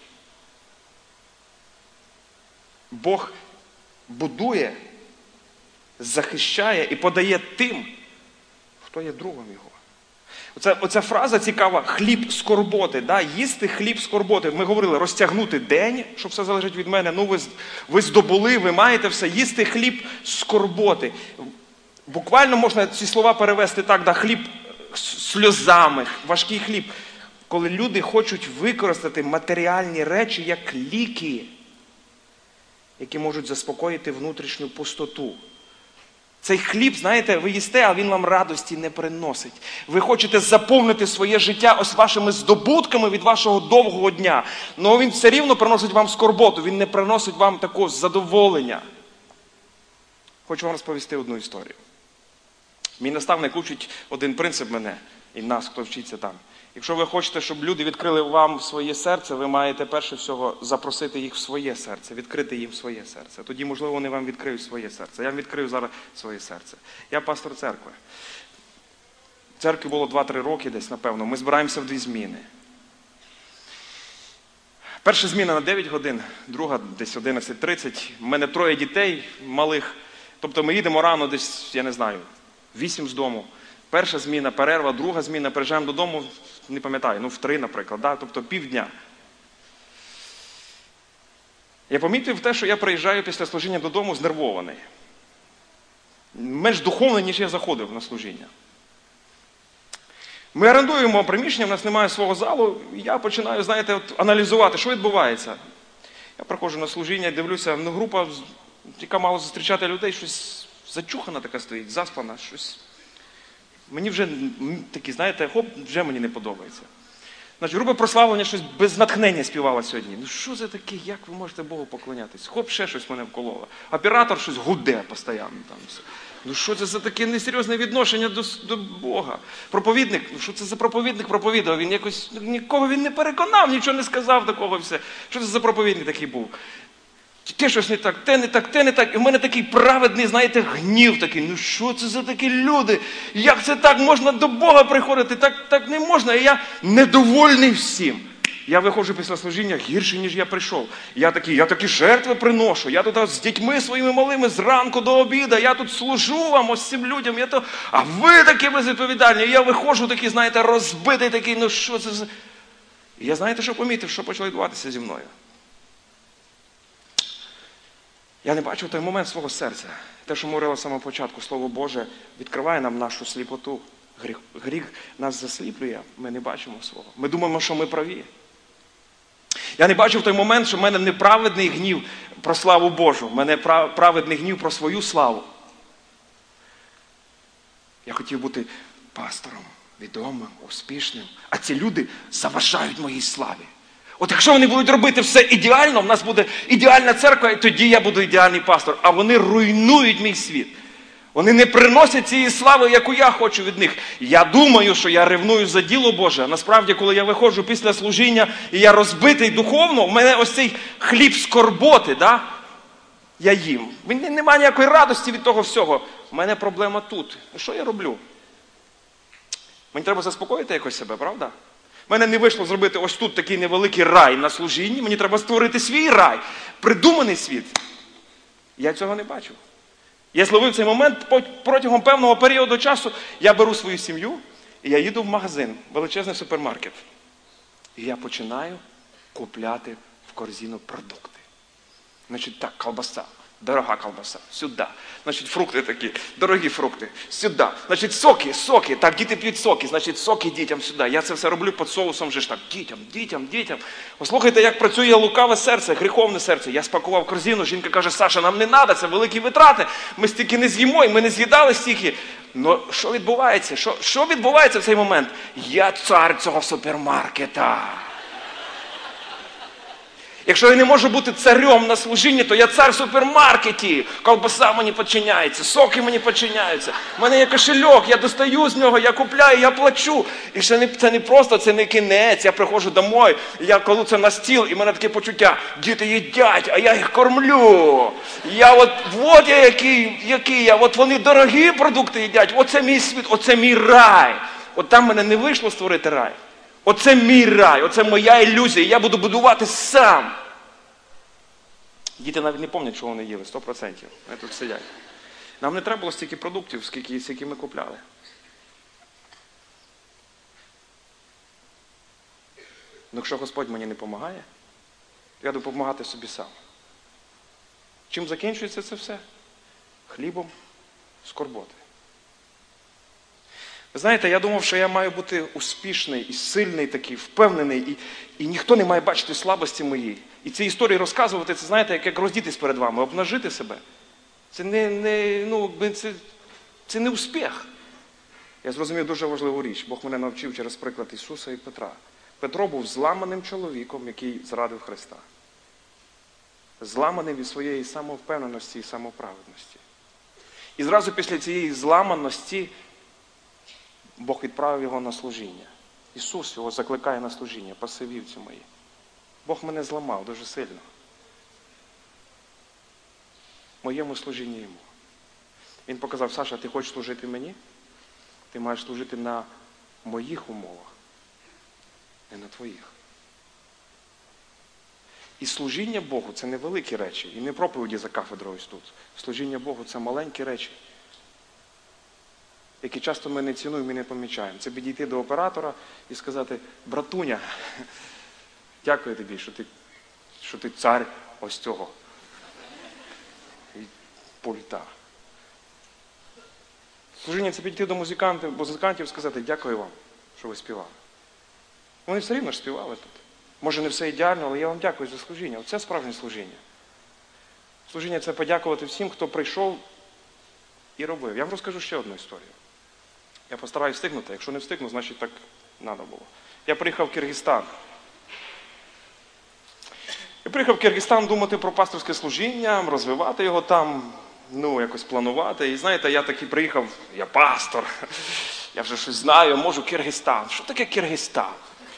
Бог будує, захищає і подає тим, хто є другом його. Оця, оця фраза цікава, хліб скорботи, да? Їсти хліб скорботи. Ми говорили, розтягнути день, що все залежить від мене. Ну, ви, ви здобули, ви маєте все. Їсти хліб скорботи. Буквально можна ці слова перевести так, да? Хліб сльозами, важкий хліб. Коли люди хочуть використати матеріальні речі як ліки, які можуть заспокоїти внутрішню пустоту. Цей хліб, знаєте, ви їсте, а він вам радості не приносить. Ви хочете заповнити своє життя ось вашими здобутками від вашого довгого дня. Але він все рівно приносить вам скорботу, він не приносить вам такого задоволення. Хочу вам розповісти одну історію. Мій наставник учить один принцип мене і нас, хто вчиться там. Якщо ви хочете, щоб люди відкрили вам своє серце, ви маєте перше всього запросити їх в своє серце, відкрити їм своє серце. Тоді, можливо, вони вам відкриють своє серце. Я вам відкрию зараз своє серце. Я пастор церкви. В церкві було два-три роки десь, напевно. Ми збираємося в дві зміни. Перша зміна на дев'ять годин, друга десь одинадцять тридцять. У мене троє дітей малих. Тобто ми їдемо рано десь, я не знаю, вісім з дому. Перша зміна, перерва, друга зміна, приїжджаємо додому, не пам'ятаю, ну в три, наприклад, да? Тобто півдня. Я помітив те, що я приїжджаю після служіння додому знервований. Менш духовний, ніж я заходив на служіння. Ми орендуємо приміщення, в нас немає свого залу, і я починаю, знаєте, от, аналізувати, що відбувається. Я приходжу на служіння, дивлюся, ну група, яка мала зустрічати людей, щось зачухана така стоїть, заспана, щось. Мені вже такі, знаєте, хоп, вже мені не подобається. Значить, група прославлення щось без натхнення співала сьогодні. Ну що це таке, як ви можете Богу поклонятись? Хоп, ще щось мене вкололо. Оператор щось гуде постійно. Там все. Ну що це за таке несерйозне відношення до, до Бога? Проповідник, ну що це за проповідник проповідав? Він якось, нікого він не переконав, нічого не сказав такого все. Що це за проповідник такий був? Те щось не так, те не так, те не так. І в мене такий праведний, знаєте, гнів такий. Ну що це за такі люди? Як це так можна до Бога приходити? Так, так не можна. І я недовольний всім. Я виходжу після служіння гірше, ніж я прийшов. Я такі, я такі жертви приношу. Я тут з дітьми своїми малими зранку до обіду. Я тут служу вам ось цим людям. Я то... А ви такі безвідповідальні. І я виходжу такий, знаєте, розбитий такий. Ну що це за... І я знаєте, що помітив, що почало відбуватися зі мною? Я не бачив той момент свого серця. Те, що ми говорили з самого початку, Слово Боже відкриває нам нашу сліпоту. Гріх, гріх нас засліплює, ми не бачимо свого. Ми думаємо, що ми праві. Я не бачив той момент, що в мене неправедний гнів про славу Божу. В мене праведний гнів про свою славу. Я хотів бути пастором, відомим, успішним. А ці люди заважають моїй славі. От якщо вони будуть робити все ідеально, в нас буде ідеальна церква, і тоді я буду ідеальний пастор. А вони руйнують мій світ. Вони не приносять цієї слави, яку я хочу від них. Я думаю, що я ревную за діло Боже. А насправді, коли я виходжу після служіння, і я розбитий духовно, в мене ось цей хліб скорботи, да? Я їм. Немає ніякої радості від того всього. У мене проблема тут. Що я роблю? Мені треба заспокоїти якось себе, правда? У мене не вийшло зробити ось тут такий невеликий рай на служінні. Мені треба створити свій рай. Придуманий світ. Я цього не бачу. Я зловив цей момент протягом певного періоду часу. Я беру свою сім'ю і я їду в магазин, величезний супермаркет. І я починаю купляти в корзину продукти. Значить, так, колбаса. Дорога колбаса. Сюди. Значить, фрукти такі. Дорогі фрукти. Сюди. Значить, соки, соки. Так, діти п'ють соки. Значить, соки дітям сюди. Я це все роблю під соусом вже ж так. Дітям, дітям, дітям. Послухайте, як працює лукаве серце, гріховне серце. Я спакував корзину. Жінка каже, Саша, нам не треба, це великі витрати. Ми стільки не з'їмо, і ми не з'їдали стільки. Ну, що відбувається? Що, що відбувається в цей момент? Я цар цього супермаркета. Якщо я не можу бути царем на служінні, то я цар в супермаркеті. Колбаса мені підчиняється, соки мені підчиняються. У мене є кошельок, я достаю з нього, я купляю, я плачу. І ще не, це не просто, це не кінець. Я приходжу домой, я кладу це на стіл, і в мене таке почуття. Діти їдять, а я їх кормлю. Я от, от я який, який я, от вони дорогі продукти їдять. Оце мій світ, оце мій рай. От там мене не вийшло створити рай. Оце мій рай, оце моя ілюзія, я буду будувати сам. Діти навіть не пам'ятають, що вони їли, сто відсотків. Вони тут сидять. Нам не треба було стільки продуктів, скільки, скільки ми купляли. Ну, якщо Господь мені не допомагає, я буду допомагати собі сам. Чим закінчується це все? Хлібом скорботи. Ви знаєте, я думав, що я маю бути успішний і сильний такий, впевнений, і, і ніхто не має бачити слабості мої. І ці історії розказувати, це, знаєте, як, як роздітись перед вами, обнажити себе. Це не, не, ну, це, це не успіх. Я зрозумів дуже важливу річ. Бог мене навчив через приклад Ісуса і Петра. Петро був зламаним чоловіком, який зрадив Христа. Зламаний від своєї самовпевненості і самоправедності. І зразу після цієї зламаності Бог відправив його на служіння. Ісус його закликає на служіння, паси вівці мої. Бог мене зламав дуже сильно. Моєму служінні йому. Він показав, Саша, ти хочеш служити мені? Ти маєш служити на моїх умовах, не на твоїх. І служіння Богу – це не великі речі. І не проповіді за кафедрою ось тут. Служіння Богу – це маленькі речі, які часто ми не цінуємо і не помічаємо. Це підійти до оператора і сказати, братуня, дякую тобі, що ти, що ти цар ось цього і пульта. Служіння – це підійти до музикантів, музикантів і сказати, дякую вам, що ви співали. Вони все рівно ж співали тут. Може не все ідеально, але я вам дякую за служіння. Оце справжнє служіння. Служіння – це подякувати всім, хто прийшов і робив. Я вам розкажу ще одну історію. Я постараюсь встигнути. Якщо не встигну, значить так треба було. Я приїхав в Киргизстан. Я приїхав в Киргизстан думати про пасторське служіння, розвивати його там, ну, якось планувати. І знаєте, я таки приїхав, я пастор, я вже щось знаю, можу Киргизстан. Що таке Киргизстан?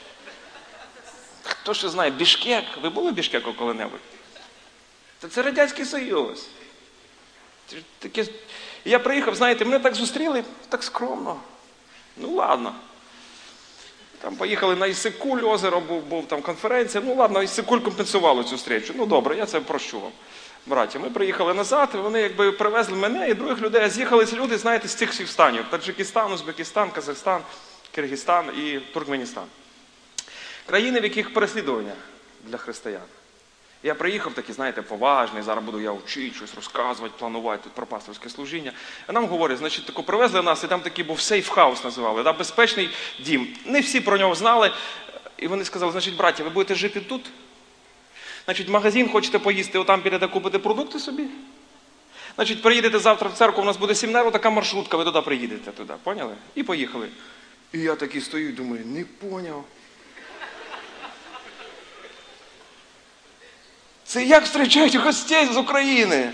Хто ще знає, Бішкек? Ви були в Бішкеку коли-небудь? Та це Радянський Союз. Це таке... Я приїхав, знаєте, мене так зустріли, так скромно. Ну ладно. Там поїхали на Іссик-Куль, озеро, був, був там конференція. Ну ладно, Іссик-Куль компенсувало цю зустрічу. Ну добре, я це прощу вам, браті. Ми приїхали назад, і вони якби привезли мене і других людей. З'їхалися люди, знаєте, з цих всіх станів. Таджикистан, Узбекистан, Казахстан, Киргизстан і Туркменістан. Країни, в яких переслідування для християн. Я приїхав такий, знаєте, поважний, зараз буду я вчити, щось розказувати, планувати тут про пасторське служіння. А нам говорять, значить, тако привезли нас, і там такий був сейф-хаус називали, да, безпечний дім. Не всі про нього знали. І вони сказали, значить, браті, ви будете жити тут? Значить, в магазин хочете поїсти, отам підете купити продукти собі? Значить, приїдете завтра в церкву, у нас буде семінар, така маршрутка, ви туди приїдете, туди, поняли? І поїхали. І я такий стою і думаю, не поняв. Це як зустрічають гостей з України?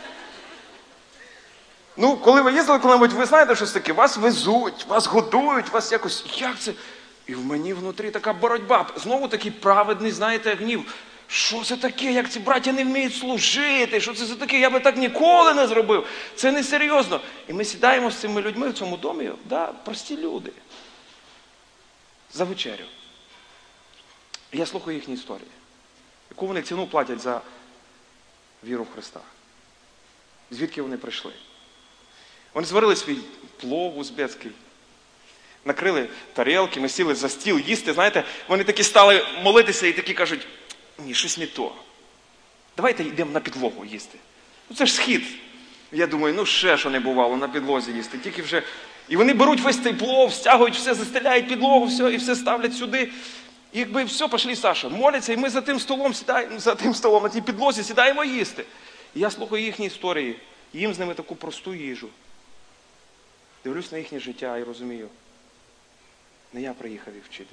Ну, коли ви їздили коли-небудь, ви знаєте, щось таке, вас везуть, вас годують, вас якось, як це? І в мені внутрі така боротьба, знову такий праведний, знаєте, гнів. Що це таке, як ці браття не вміють служити, що це за таке, я би так ніколи не зробив, це несерйозно. І ми сідаємо з цими людьми в цьому домі, да, прості люди, за вечерю. І я слухаю їхні історії, яку вони ціну платять за віру в Христа. Звідки вони прийшли? Вони зварили свій плов узбецький, накрили тарілки, ми сіли за стіл їсти, знаєте, вони такі стали молитися і такі кажуть, ні, щось не то. Давайте йдемо на підлогу їсти. Ну це ж схід. Я думаю, ну ще що не бувало на підлозі їсти, тільки вже... І вони беруть весь цей плов, стягують все, застеляють підлогу, все, і все ставлять сюди. І якби все, пішли, Саша, моляться, і ми за тим столом сідаємо, за тим столом, на тій підлозі сідаємо їсти. І я слухаю їхні історії, їм з ними таку просту їжу. Дивлюсь на їхнє життя і розумію, не я приїхав їх вчити,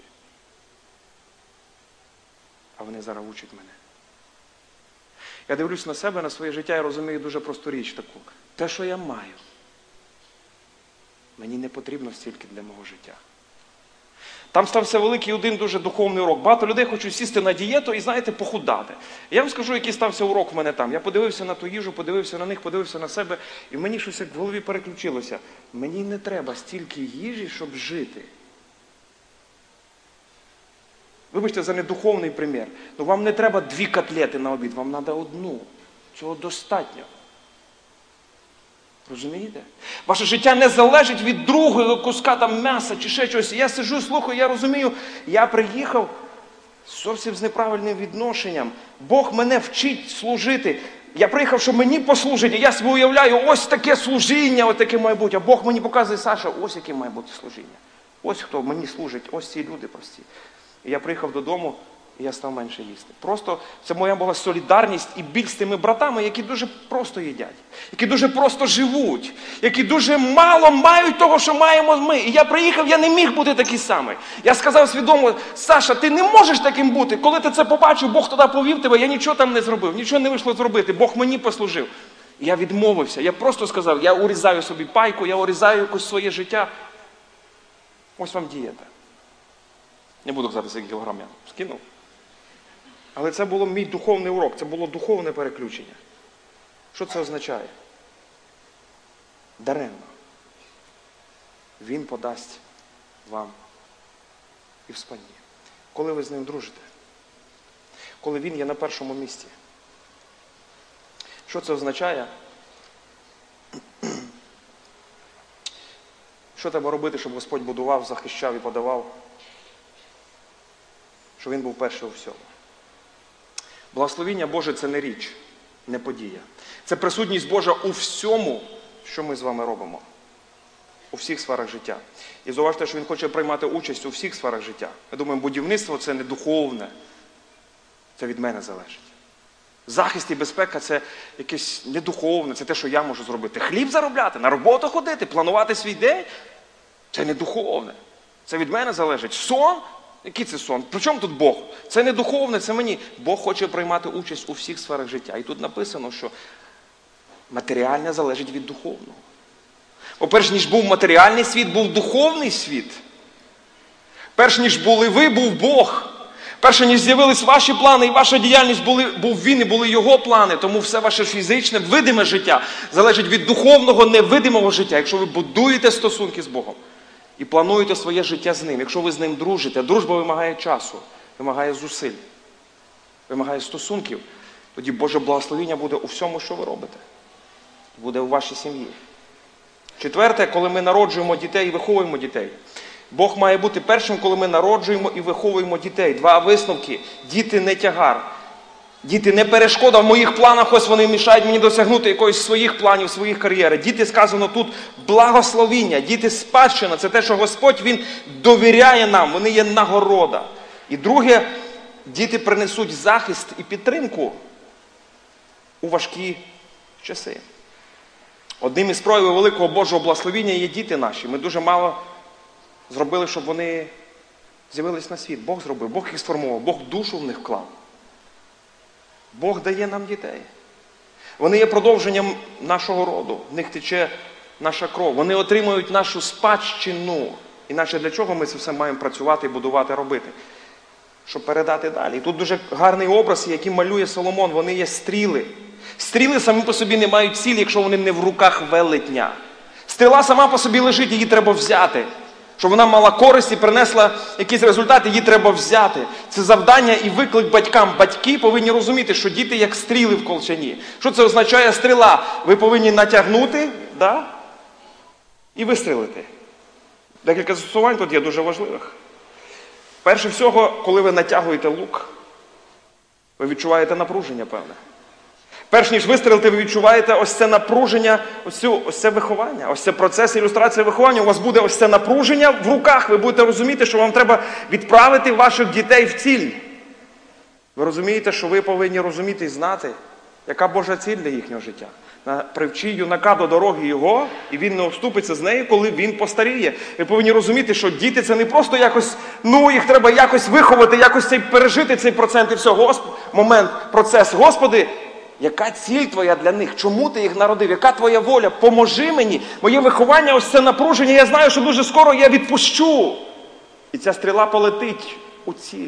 а вони зараз учать мене. Я дивлюсь на себе, на своє життя і розумію дуже просту річ таку. Те, що я маю, мені не потрібно стільки для мого життя. Там стався великий один дуже духовний урок. Багато людей хочуть сісти на дієту і, знаєте, похудати. Я вам скажу, який стався урок в мене там. Я подивився на ту їжу, подивився на них, подивився на себе, і в мені щось як в голові переключилося. Мені не треба стільки їжі, щоб жити. Вибачте за недуховний примір. Ну вам не треба дві котлети на обід, вам треба одну. Цього достатньо. Розумієте? Ваше життя не залежить від другого куска там м'яса чи ще чогось. Я сиджу, слухаю, я розумію, я приїхав зовсім з неправильним відношенням. Бог мене вчить служити. Я приїхав, щоб мені послужити. Я собі уявляю, ось таке служіння, ось таке має бути. А Бог мені показує, Саша, ось яке має бути служіння. Ось хто мені служить, ось ці люди прості. І я приїхав додому, і я став менше їсти. Просто це моя була солідарність і біль з тими братами, які дуже просто їдять, які дуже просто живуть, які дуже мало мають того, що маємо ми. І я приїхав, я не міг бути такий самий. Я сказав свідомо, Саша, ти не можеш таким бути. Коли ти це побачив, Бог туди повів тебе, я нічого там не зробив, нічого не вийшло зробити, Бог мені послужив. І я відмовився, я просто сказав, я урізаю собі пайку, я урізаю якось своє життя. Ось вам дієта. Не буду казати, скільки кілограм я скинув. Але це було мій духовний урок, це було духовне переключення. Що це означає? Даремно. Він подасть вам і в спальні. Коли ви з ним дружите. Коли він є на першому місці. Що це означає? Що треба робити, щоб Господь будував, захищав і подавав? Що він був перший у всьому. Благословіння Боже – це не річ, не подія. Це присутність Божа у всьому, що ми з вами робимо. У всіх сферах життя. І зауважте, що він хоче приймати участь у всіх сферах життя. Я думаю, будівництво – це не духовне. Це від мене залежить. Захист і безпека – це якесь недуховне, це те, що я можу зробити. Хліб заробляти, на роботу ходити, планувати свій день – це не духовне. Це від мене залежить. Сон – який це сон? При чому тут Бог? Це не духовне, це мені. Бог хоче приймати участь у всіх сферах життя. І тут написано, що матеріальне залежить від духовного. Бо перш ніж був матеріальний світ, був духовний світ. Перш ніж були ви, був Бог. Перше ніж з'явились ваші плани і ваша діяльність, були, був Він і були Його плани. Тому все ваше фізичне, видиме життя залежить від духовного, невидимого життя. Якщо ви будуєте стосунки з Богом. І плануєте своє життя з ним. Якщо ви з ним дружите, дружба вимагає часу, вимагає зусиль, вимагає стосунків, тоді Боже благословіння буде у всьому, що ви робите. Буде у вашій сім'ї. Четверте, коли ми народжуємо дітей і виховуємо дітей. Бог має бути першим, коли ми народжуємо і виховуємо дітей. Два висновки. Діти не тягар. Діти не перешкода в моїх планах, ось вони мішають мені досягнути якоїсь своїх планів, своїх кар'єр. Діти, сказано тут, благословіння. Діти спадщина. Це те, що Господь, Він довіряє нам. Вони є нагорода. І друге, діти принесуть захист і підтримку у важкі часи. Одним із проявів великого Божого благословіння є діти наші. Ми дуже мало зробили, щоб вони з'явились на світ. Бог зробив, Бог їх сформував, Бог душу в них вклав. Бог дає нам дітей. Вони є продовженням нашого роду. В них тече наша кров. Вони отримують нашу спадщину. Іначе для чого ми це все маємо працювати, будувати, робити? Щоб передати далі. І тут дуже гарний образ, який малює Соломон. Вони є стріли. Стріли самі по собі не мають цілі, якщо вони не в руках велетня. Стріла сама по собі лежить, її треба взяти. Щоб вона мала користь і принесла якісь результати, її треба взяти. Це завдання і виклик батькам. Батьки повинні розуміти, що діти як стріли в колчані. Що це означає стріла? Ви повинні натягнути, да? І вистрілити. Декілька застосувань тут є дуже важливих. Перше всього, коли ви натягуєте лук, ви відчуваєте напруження певне. Перш ніж вистрілити, ви відчуваєте ось це напруження, ось, цю, ось це виховання, ось це процес ілюстрації виховання. У вас буде ось це напруження в руках, ви будете розуміти, що вам треба відправити ваших дітей в ціль. Ви розумієте, що ви повинні розуміти і знати, яка Божа ціль для їхнього життя. Привчи юнака до дороги його, і він не отступиться з неї, коли він постаріє. Ви повинні розуміти, що діти це не просто якось, ну, їх треба якось виховати, якось цей, пережити цей процент і все, Госп... момент, процес. Господи, яка ціль твоя для них? Чому ти їх народив? Яка твоя воля? Поможи мені. Моє виховання, ось це напруження. Я знаю, що дуже скоро я відпущу. І ця стріла полетить у ціль.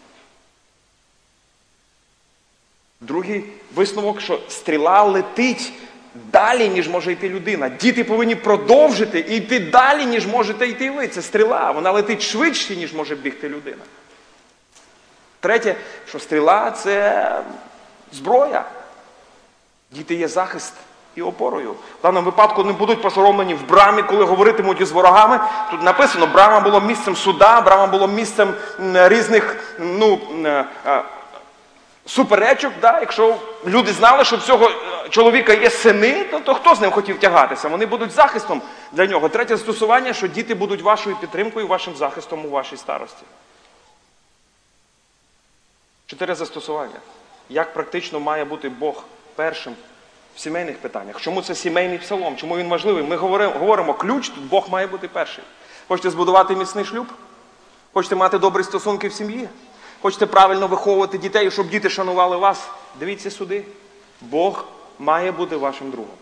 Другий висновок, що стріла летить далі, ніж може йти людина. Діти повинні продовжити і йти далі, ніж можете йти ви. Це стріла. Вона летить швидше, ніж може бігти людина. Третє, що стріла – це зброя. Діти є захист і опорою. В даному випадку не будуть посоромлені в брамі, коли говоритимуть із ворогами. Тут написано, брама було місцем суда, брама було місцем різних, ну, суперечок. Да? Якщо люди знали, що в цього чоловіка є сини, то, то хто з ним хотів тягатися? Вони будуть захистом для нього. Третє застосування, що діти будуть вашою підтримкою, вашим захистом у вашій старості. Чотири застосування. Як практично має бути Бог першим в сімейних питаннях? Чому це сімейний псалом? Чому він важливий? Ми говоримо, говоримо ключ, тут Бог має бути перший. Хочете збудувати міцний шлюб? Хочете мати добрі стосунки в сім'ї? Хочете правильно виховувати дітей, щоб діти шанували вас? Дивіться сюди. Бог має бути вашим другом.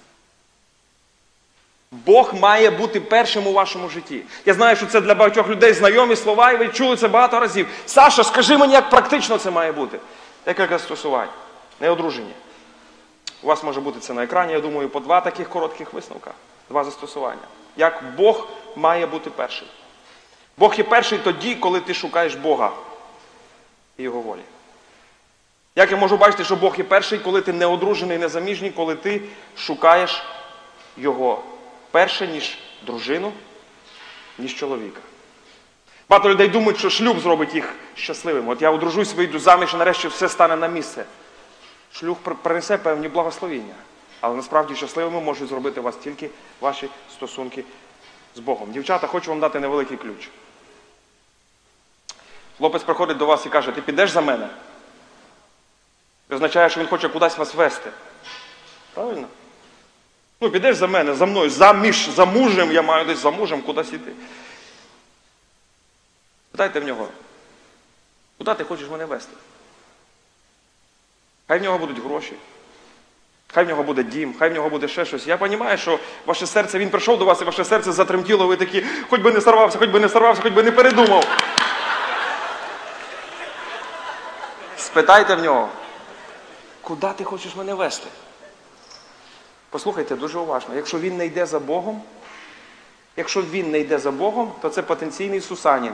Бог має бути першим у вашому житті. Я знаю, що це для багатьох людей знайомі слова, і ви чули це багато разів. Саша, скажи мені, як практично це має бути. Декілька застосувань. Неодружені. У вас може бути це на екрані, я думаю, по два таких коротких висновка. Два застосування. Як Бог має бути перший. Бог є перший тоді, коли ти шукаєш Бога і Його волі. Як я можу бачити, що Бог є перший, коли ти неодружений, незаміжній, коли ти шукаєш Його перше, ніж дружину, ніж чоловіка. Багато людей думають, що шлюб зробить їх щасливим. От я одружусь, вийду заміж, і нарешті все стане на місце. Шлюб принесе певні благословіння. Але насправді щасливими можуть зробити вас тільки ваші стосунки з Богом. Дівчата, хочу вам дати невеликий ключ. Хлопець приходить до вас і каже, ти підеш за мене? Це означає, що він хоче кудись вас вести. Правильно? Ну, підеш за мене, за мною, заміж, за мужем, я маю десь за мужем кудись іти. Питайте в нього, куди ти хочеш мене вести? Хай в нього будуть гроші, хай в нього буде дім, хай в нього буде ще щось. Я розумію, що ваше серце, він прийшов до вас, і ваше серце затремтіло, ви такі, хоч би не сорвався, хоч би не сорвався, хоч би не передумав. Спитайте в нього, куди ти хочеш мене вести? Послухайте дуже уважно, якщо він не йде за Богом, якщо він не йде за Богом, то це потенційний Сусанін.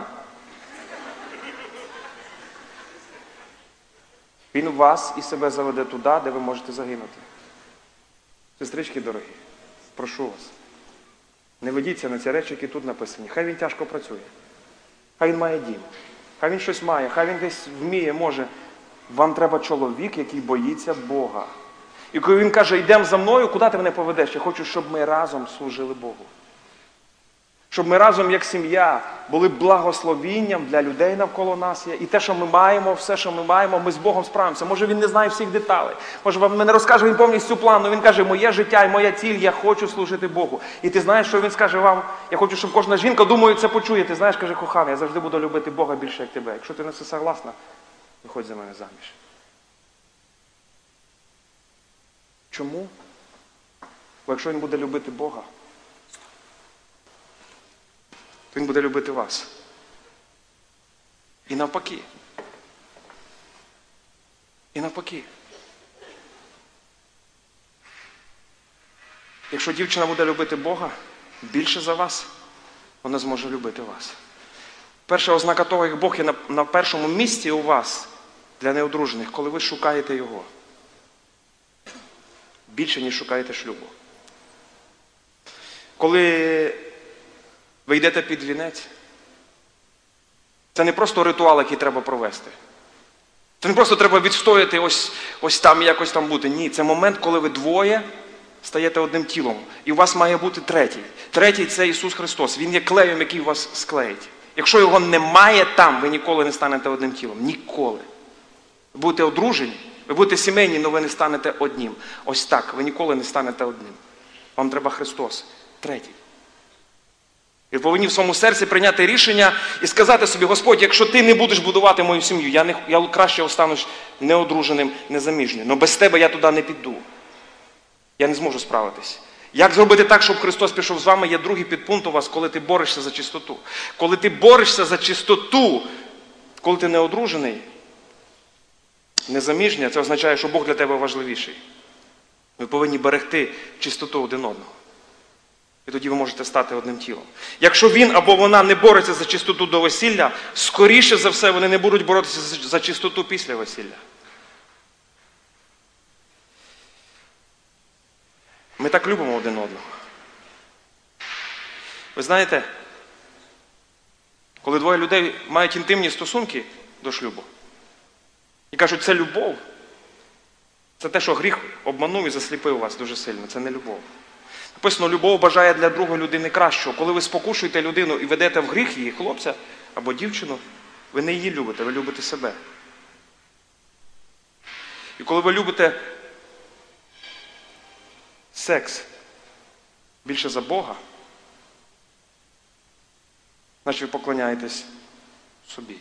Він вас і себе заведе туди, де ви можете загинути. Сестрички дорогі, прошу вас, не ведіться на ці речі, які тут написані. Хай він тяжко працює, хай він має дім, хай він щось має, хай він десь вміє, може. Вам треба чоловік, який боїться Бога. І коли він каже, йдемо за мною, куди ти мене поведеш? Я хочу, щоб ми разом служили Богу. Щоб ми разом, як сім'я, були благословінням для людей навколо нас є. І те, що ми маємо, все, що ми маємо, ми з Богом справимося. Може, Він не знає всіх деталей. Може, вам не розкаже Він повністю план, але Він каже, моє життя і моя ціль, я хочу служити Богу. І ти знаєш, що Він скаже вам? Я хочу, щоб кожна жінка, думаю, це почує. Ти знаєш, каже, коханий, я завжди буду любити Бога більше, як тебе. Якщо ти на це согласна, виходь за мене заміж. Чому? Бо якщо він буде любити Бога, то він буде любити вас. І навпаки. І навпаки. Якщо дівчина буде любити Бога більше за вас, вона зможе любити вас. Перша ознака того, як Бог є на, на першому місці у вас для неодружених, коли ви шукаєте Його. Більше, ніж шукаєте шлюбу. Коли ви йдете під вінець, це не просто ритуал, який треба провести. Це не просто треба відстояти ось, ось там і якось там бути. Ні, це момент, коли ви двоє стаєте одним тілом. І у вас має бути третій. Третій – це Ісус Христос. Він є клеєм, який вас склеїть. Якщо його немає там, ви ніколи не станете одним тілом. Ніколи. Ви будете одружені, ви будете сімейні, але ви не станете одним. Ось так, ви ніколи не станете одним. Вам треба Христос. Третій. Ви повинні в своєму серці прийняти рішення і сказати собі, Господь, якщо ти не будеш будувати мою сім'ю, я, не, я краще останусь неодруженим, незаміжнім. Але без тебе я туди не піду. Я не зможу справитись. Як зробити так, щоб Христос пішов з вами, є другий підпункт у вас, коли ти борешся за чистоту. Коли ти борешся за чистоту, коли ти неодружений, незаміжня, це означає, що Бог для тебе важливіший. Ви повинні берегти чистоту один одного. І тоді ви можете стати одним тілом. Якщо він або вона не бореться за чистоту до весілля, скоріше за все вони не будуть боротися за чистоту після весілля. Ми так любимо один одного. Ви знаєте, коли двоє людей мають інтимні стосунки до шлюбу, і кажуть, це любов, це те, що гріх обманув і засліпив вас дуже сильно. Це не любов. Написано, любов бажає для другої людини кращого. Коли ви спокушуєте людину і ведете в гріх її, хлопця або дівчину, ви не її любите, ви любите себе. І коли ви любите секс більше за Бога, значить ви поклоняєтесь собі.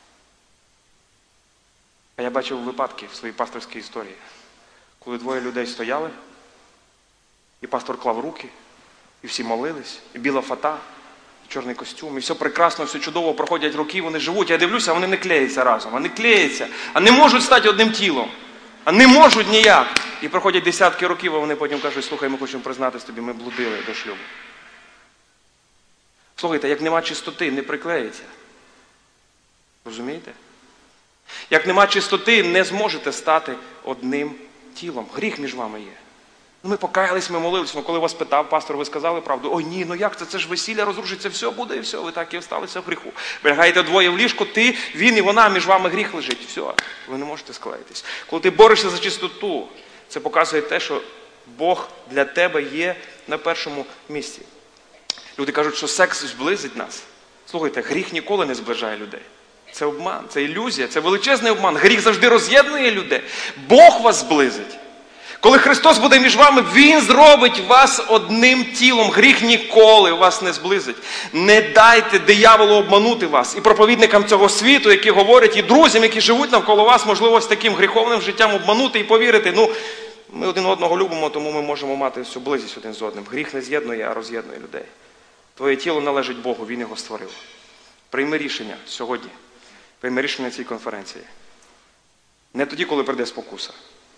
А я бачив випадки в своїй пасторській історії, коли двоє людей стояли, і пастор клав руки, і всі молились, і біла фата, і чорний костюм, і все прекрасно, все чудово, проходять роки, вони живуть. Я дивлюся, а вони не клеються разом, вони клеються, а не можуть стати одним тілом. А не можуть ніяк. І проходять десятки років, а вони потім кажуть, слухай, ми хочемо признатись тобі, ми блудили до шлюбу. Слухайте, як нема чистоти, не приклеїться. Розумієте? Як нема чистоти, не зможете стати одним тілом. Гріх між вами є. Ну, ми покаялись, ми молились, ну коли вас питав пастор, ви сказали правду. Ой, ні, ну як це? Це ж весілля розрушиться, все буде і все. Ви так і осталися в гріху. Ви лягаєте двоє в ліжко, ти, він і вона, між вами гріх лежить. Все, ви не можете склеїтись. Коли ти борешся за чистоту, це показує те, що Бог для тебе є на першому місці. Люди кажуть, що секс зблизить нас. Слухайте, гріх ніколи не зближає людей. Це обман, це ілюзія, це величезний обман. Гріх завжди роз'єднує людей. Бог вас зблизить. Коли Христос буде між вами, Він зробить вас одним тілом. Гріх ніколи вас не зблизить. Не дайте дияволу обманути вас. І проповідникам цього світу, які говорять, і друзям, які живуть навколо вас, можливо, з таким гріховним життям обманути і повірити. Ну, ми один одного любимо, тому ми можемо мати всю близькість один з одним. Гріх не з'єднує, а роз'єднує людей. Твоє тіло належить Богу, Він його створив. Прийми рішення сьогодні. Прийми рішення цій конференції. Не тоді, коли прийде спокуса.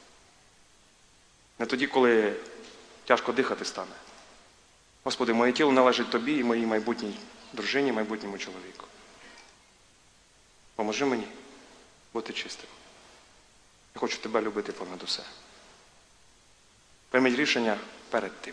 Не тоді, коли тяжко дихати стане. Господи, моє тіло належить Тобі і моїй майбутній дружині, майбутньому чоловіку. Поможи мені бути чистим. Я хочу Тебе любити понад усе. Прийміть рішення перед тим.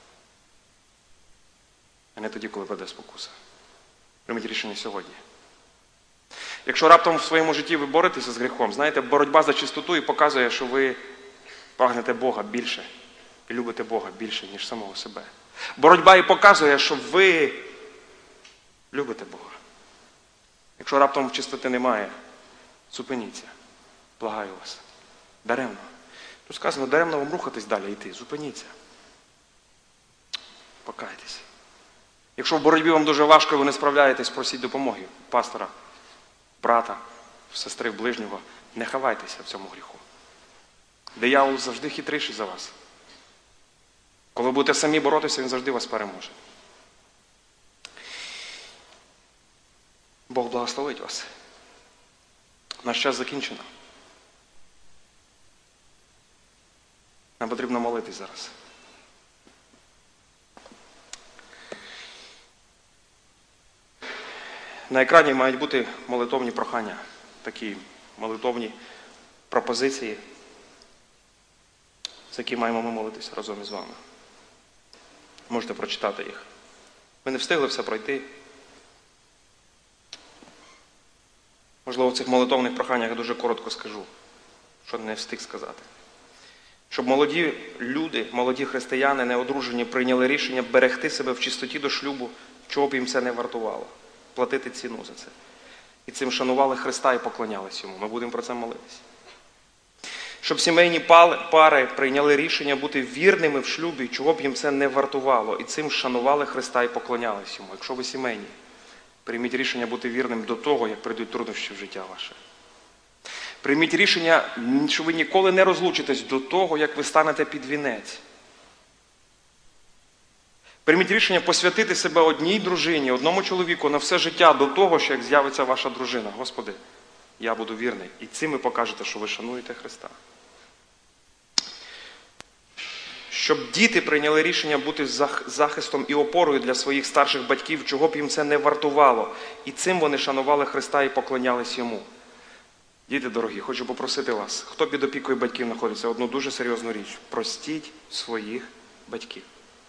А не тоді, коли прийде спокуса. Прийміть рішення сьогодні. Якщо раптом в своєму житті ви боретеся з гріхом, знаєте, боротьба за чистоту і показує, що ви прагнете Бога більше і любите Бога більше, ніж самого себе. Боротьба і показує, що ви Любите Бога. Якщо раптом чистоти немає, зупиніться. Благаю вас. Даремно. Тут сказано, даремно вам рухатись далі, йти. Зупиніться. Покайтесь. Якщо в боротьбі вам дуже важко і ви не справляєтесь, просіть допомоги пастора, брата, сестри, ближнього. Не ховайтеся в цьому гріху. Диявол завжди хитріший за вас. Коли будете самі боротися, він завжди вас переможе. Бог благословить вас. Наш час закінчено. Нам потрібно молитись зараз. На екрані мають бути молитовні прохання, такі молитовні пропозиції, за які маємо ми молитися разом із вами. Можете прочитати їх. Ми не встигли все пройти. Можливо, в цих молитовних проханнях я дуже коротко скажу, що не встиг сказати. Щоб молоді люди, молоді християни, неодружені, прийняли рішення берегти себе в чистоті до шлюбу, чого б їм це не вартувало. Платити ціну за це. І цим шанували Христа і поклонялись Йому. Ми будемо про це молитися. Щоб сімейні пари прийняли рішення бути вірними в шлюбі, чого б їм це не вартувало. І цим шанували Христа і поклонялись Йому. Якщо ви сімейні, прийміть рішення бути вірним до того, як прийдуть труднощі в життя ваше. Прийміть рішення, що ви ніколи не розлучитесь до того, як ви станете під вінець. Прийміть рішення посвятити себе одній дружині, одному чоловіку на все життя до того, що як з'явиться ваша дружина. Господи, я буду вірний. І цим ви покажете, що ви шануєте Христа. Щоб діти прийняли рішення бути захистом і опорою для своїх старших батьків, чого б їм це не вартувало. І цим вони шанували Христа і поклонялись Йому. Діти дорогі, хочу попросити вас, хто під опікою батьків знаходиться, одну дуже серйозну річ. Простіть своїх батьків.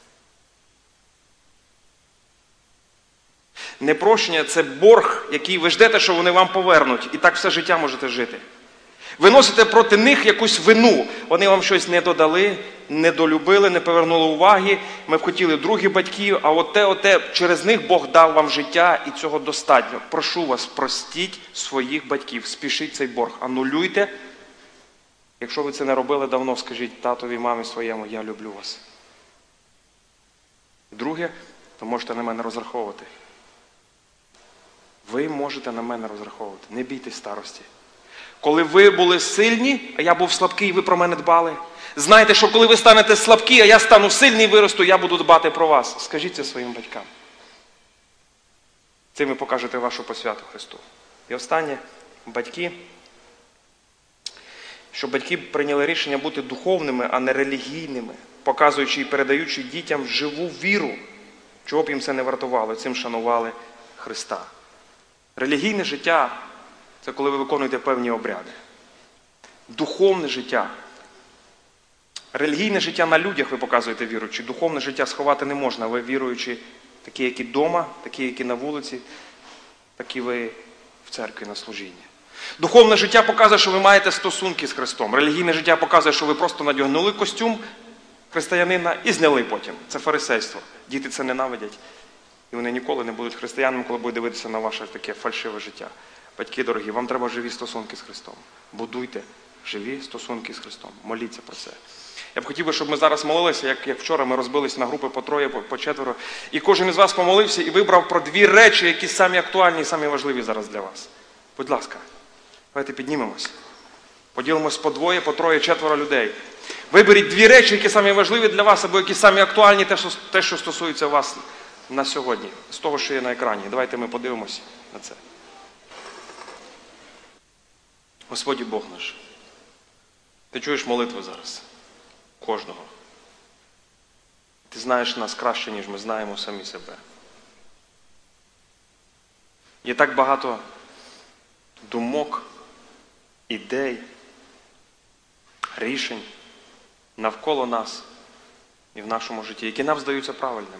Непрощення – це борг, який ви ждете, що вони вам повернуть. І так все життя можете жити. Ви носите проти них якусь вину. Вони вам щось не додали, не долюбили, не повернули уваги. Ми б хотіли других батьків, а оте, оте, через них Бог дав вам життя, і цього достатньо. Прошу вас, простіть своїх батьків, спішіть цей борг, анулюйте. Якщо ви це не робили давно, скажіть татові, мамі своєму, я люблю вас. Друге, то можете на мене розраховувати. Ви можете на мене розраховувати. Не бійтесь старості. Коли ви були сильні, а я був слабкий, ви про мене дбали. Знайте, що коли ви станете слабкі, а я стану сильний, виросту, я буду дбати про вас. Скажіть це своїм батькам. Цим ви покажете вашу посвяту Христу. І останнє, батьки. Щоб батьки прийняли рішення бути духовними, а не релігійними, показуючи і передаючи дітям живу віру, чого б їм це не вартувало, цим шанували Христа. Релігійне життя – це коли ви виконуєте певні обряди. Духовне життя. Релігійне життя на людях ви показуєте віруючи. Духовне життя сховати не можна. Ви віруючи, такі, які вдома, такі, які на вулиці, такі ви в церкві на служінні. Духовне життя показує, що ви маєте стосунки з Христом. Релігійне життя показує, що ви просто надягнули костюм християнина і зняли потім. Це фарисейство. Діти це ненавидять. І вони ніколи не будуть християнами, коли будуть дивитися на ваше таке фальшиве життя. Батьки дорогі, вам треба живі стосунки з Христом. Будуйте живі стосунки з Христом. Моліться про це. Я б хотів би, щоб ми зараз молилися, як, як вчора ми розбились на групи по троє, по, по четверо. І кожен із вас помолився і вибрав про дві речі, які самі актуальні і самі важливі зараз для вас. Будь ласка, давайте піднімемось. Поділимось по двоє, по троє, четверо людей. Виберіть дві речі, які самі важливі для вас, або які самі актуальні, те, що, те, що стосується вас на сьогодні. З того, що є на екрані. Давайте ми подивимось на це. Господь Бог наш, ти чуєш молитву зараз. Кожного. Ти знаєш нас краще, ніж ми знаємо самі себе. Є так багато думок, ідей, рішень навколо нас і в нашому житті, які нам здаються правильними.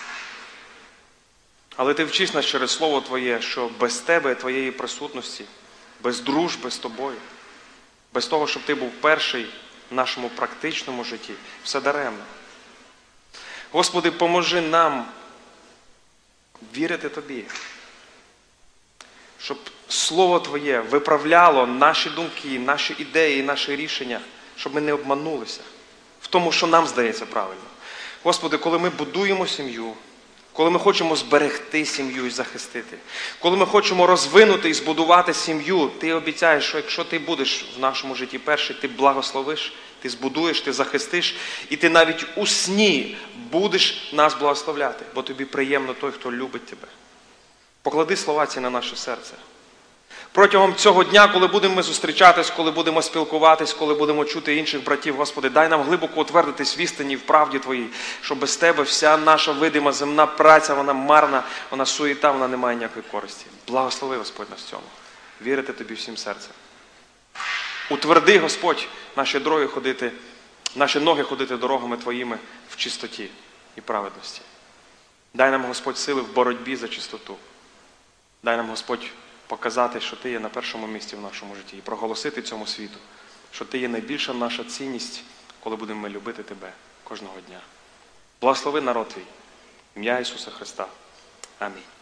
Але ти вчиш нас через Слово Твоє, що без Тебе, Твоєї присутності, без дружби з Тобою, без того, щоб Ти був перший в нашому практичному житті, все даремно. Господи, поможи нам вірити Тобі. Щоб Слово Твоє виправляло наші думки, наші ідеї, наші рішення, щоб ми не обманулися в тому, що нам здається правильно. Господи, коли ми будуємо сім'ю, коли ми хочемо зберегти сім'ю і захистити, коли ми хочемо розвинути і збудувати сім'ю, Ти обіцяєш, що якщо Ти будеш в нашому житті перший, Ти благословиш, Ти збудуєш, Ти захистиш, і Ти навіть у сні будеш нас благословляти, бо Тобі приємно той, хто любить Тебе. Поклади слова ці на наше серце. Протягом цього дня, коли будемо ми зустрічатись, коли будемо спілкуватись, коли будемо чути інших братів, Господи, дай нам глибоко утвердитись в істині, в правді Твоїй, що без Тебе вся наша видима земна праця, вона марна, вона суєта, вона не має ніякої користі. Благослови, Господь, нас в цьому. Вірити Тобі всім серцем. Утверди, Господь, наші дороги ходити, наші ноги ходити дорогами Твоїми в чистоті і праведності. Дай нам, Господь, сили в боротьбі за чистоту. Дай нам, Господь, показати, що Ти є на першому місці в нашому житті і проголосити цьому світу, що Ти є найбільша наша цінність, коли будемо ми любити Тебе кожного дня. Благослови народ Твій. Ім'я Ісуса Христа. Амінь.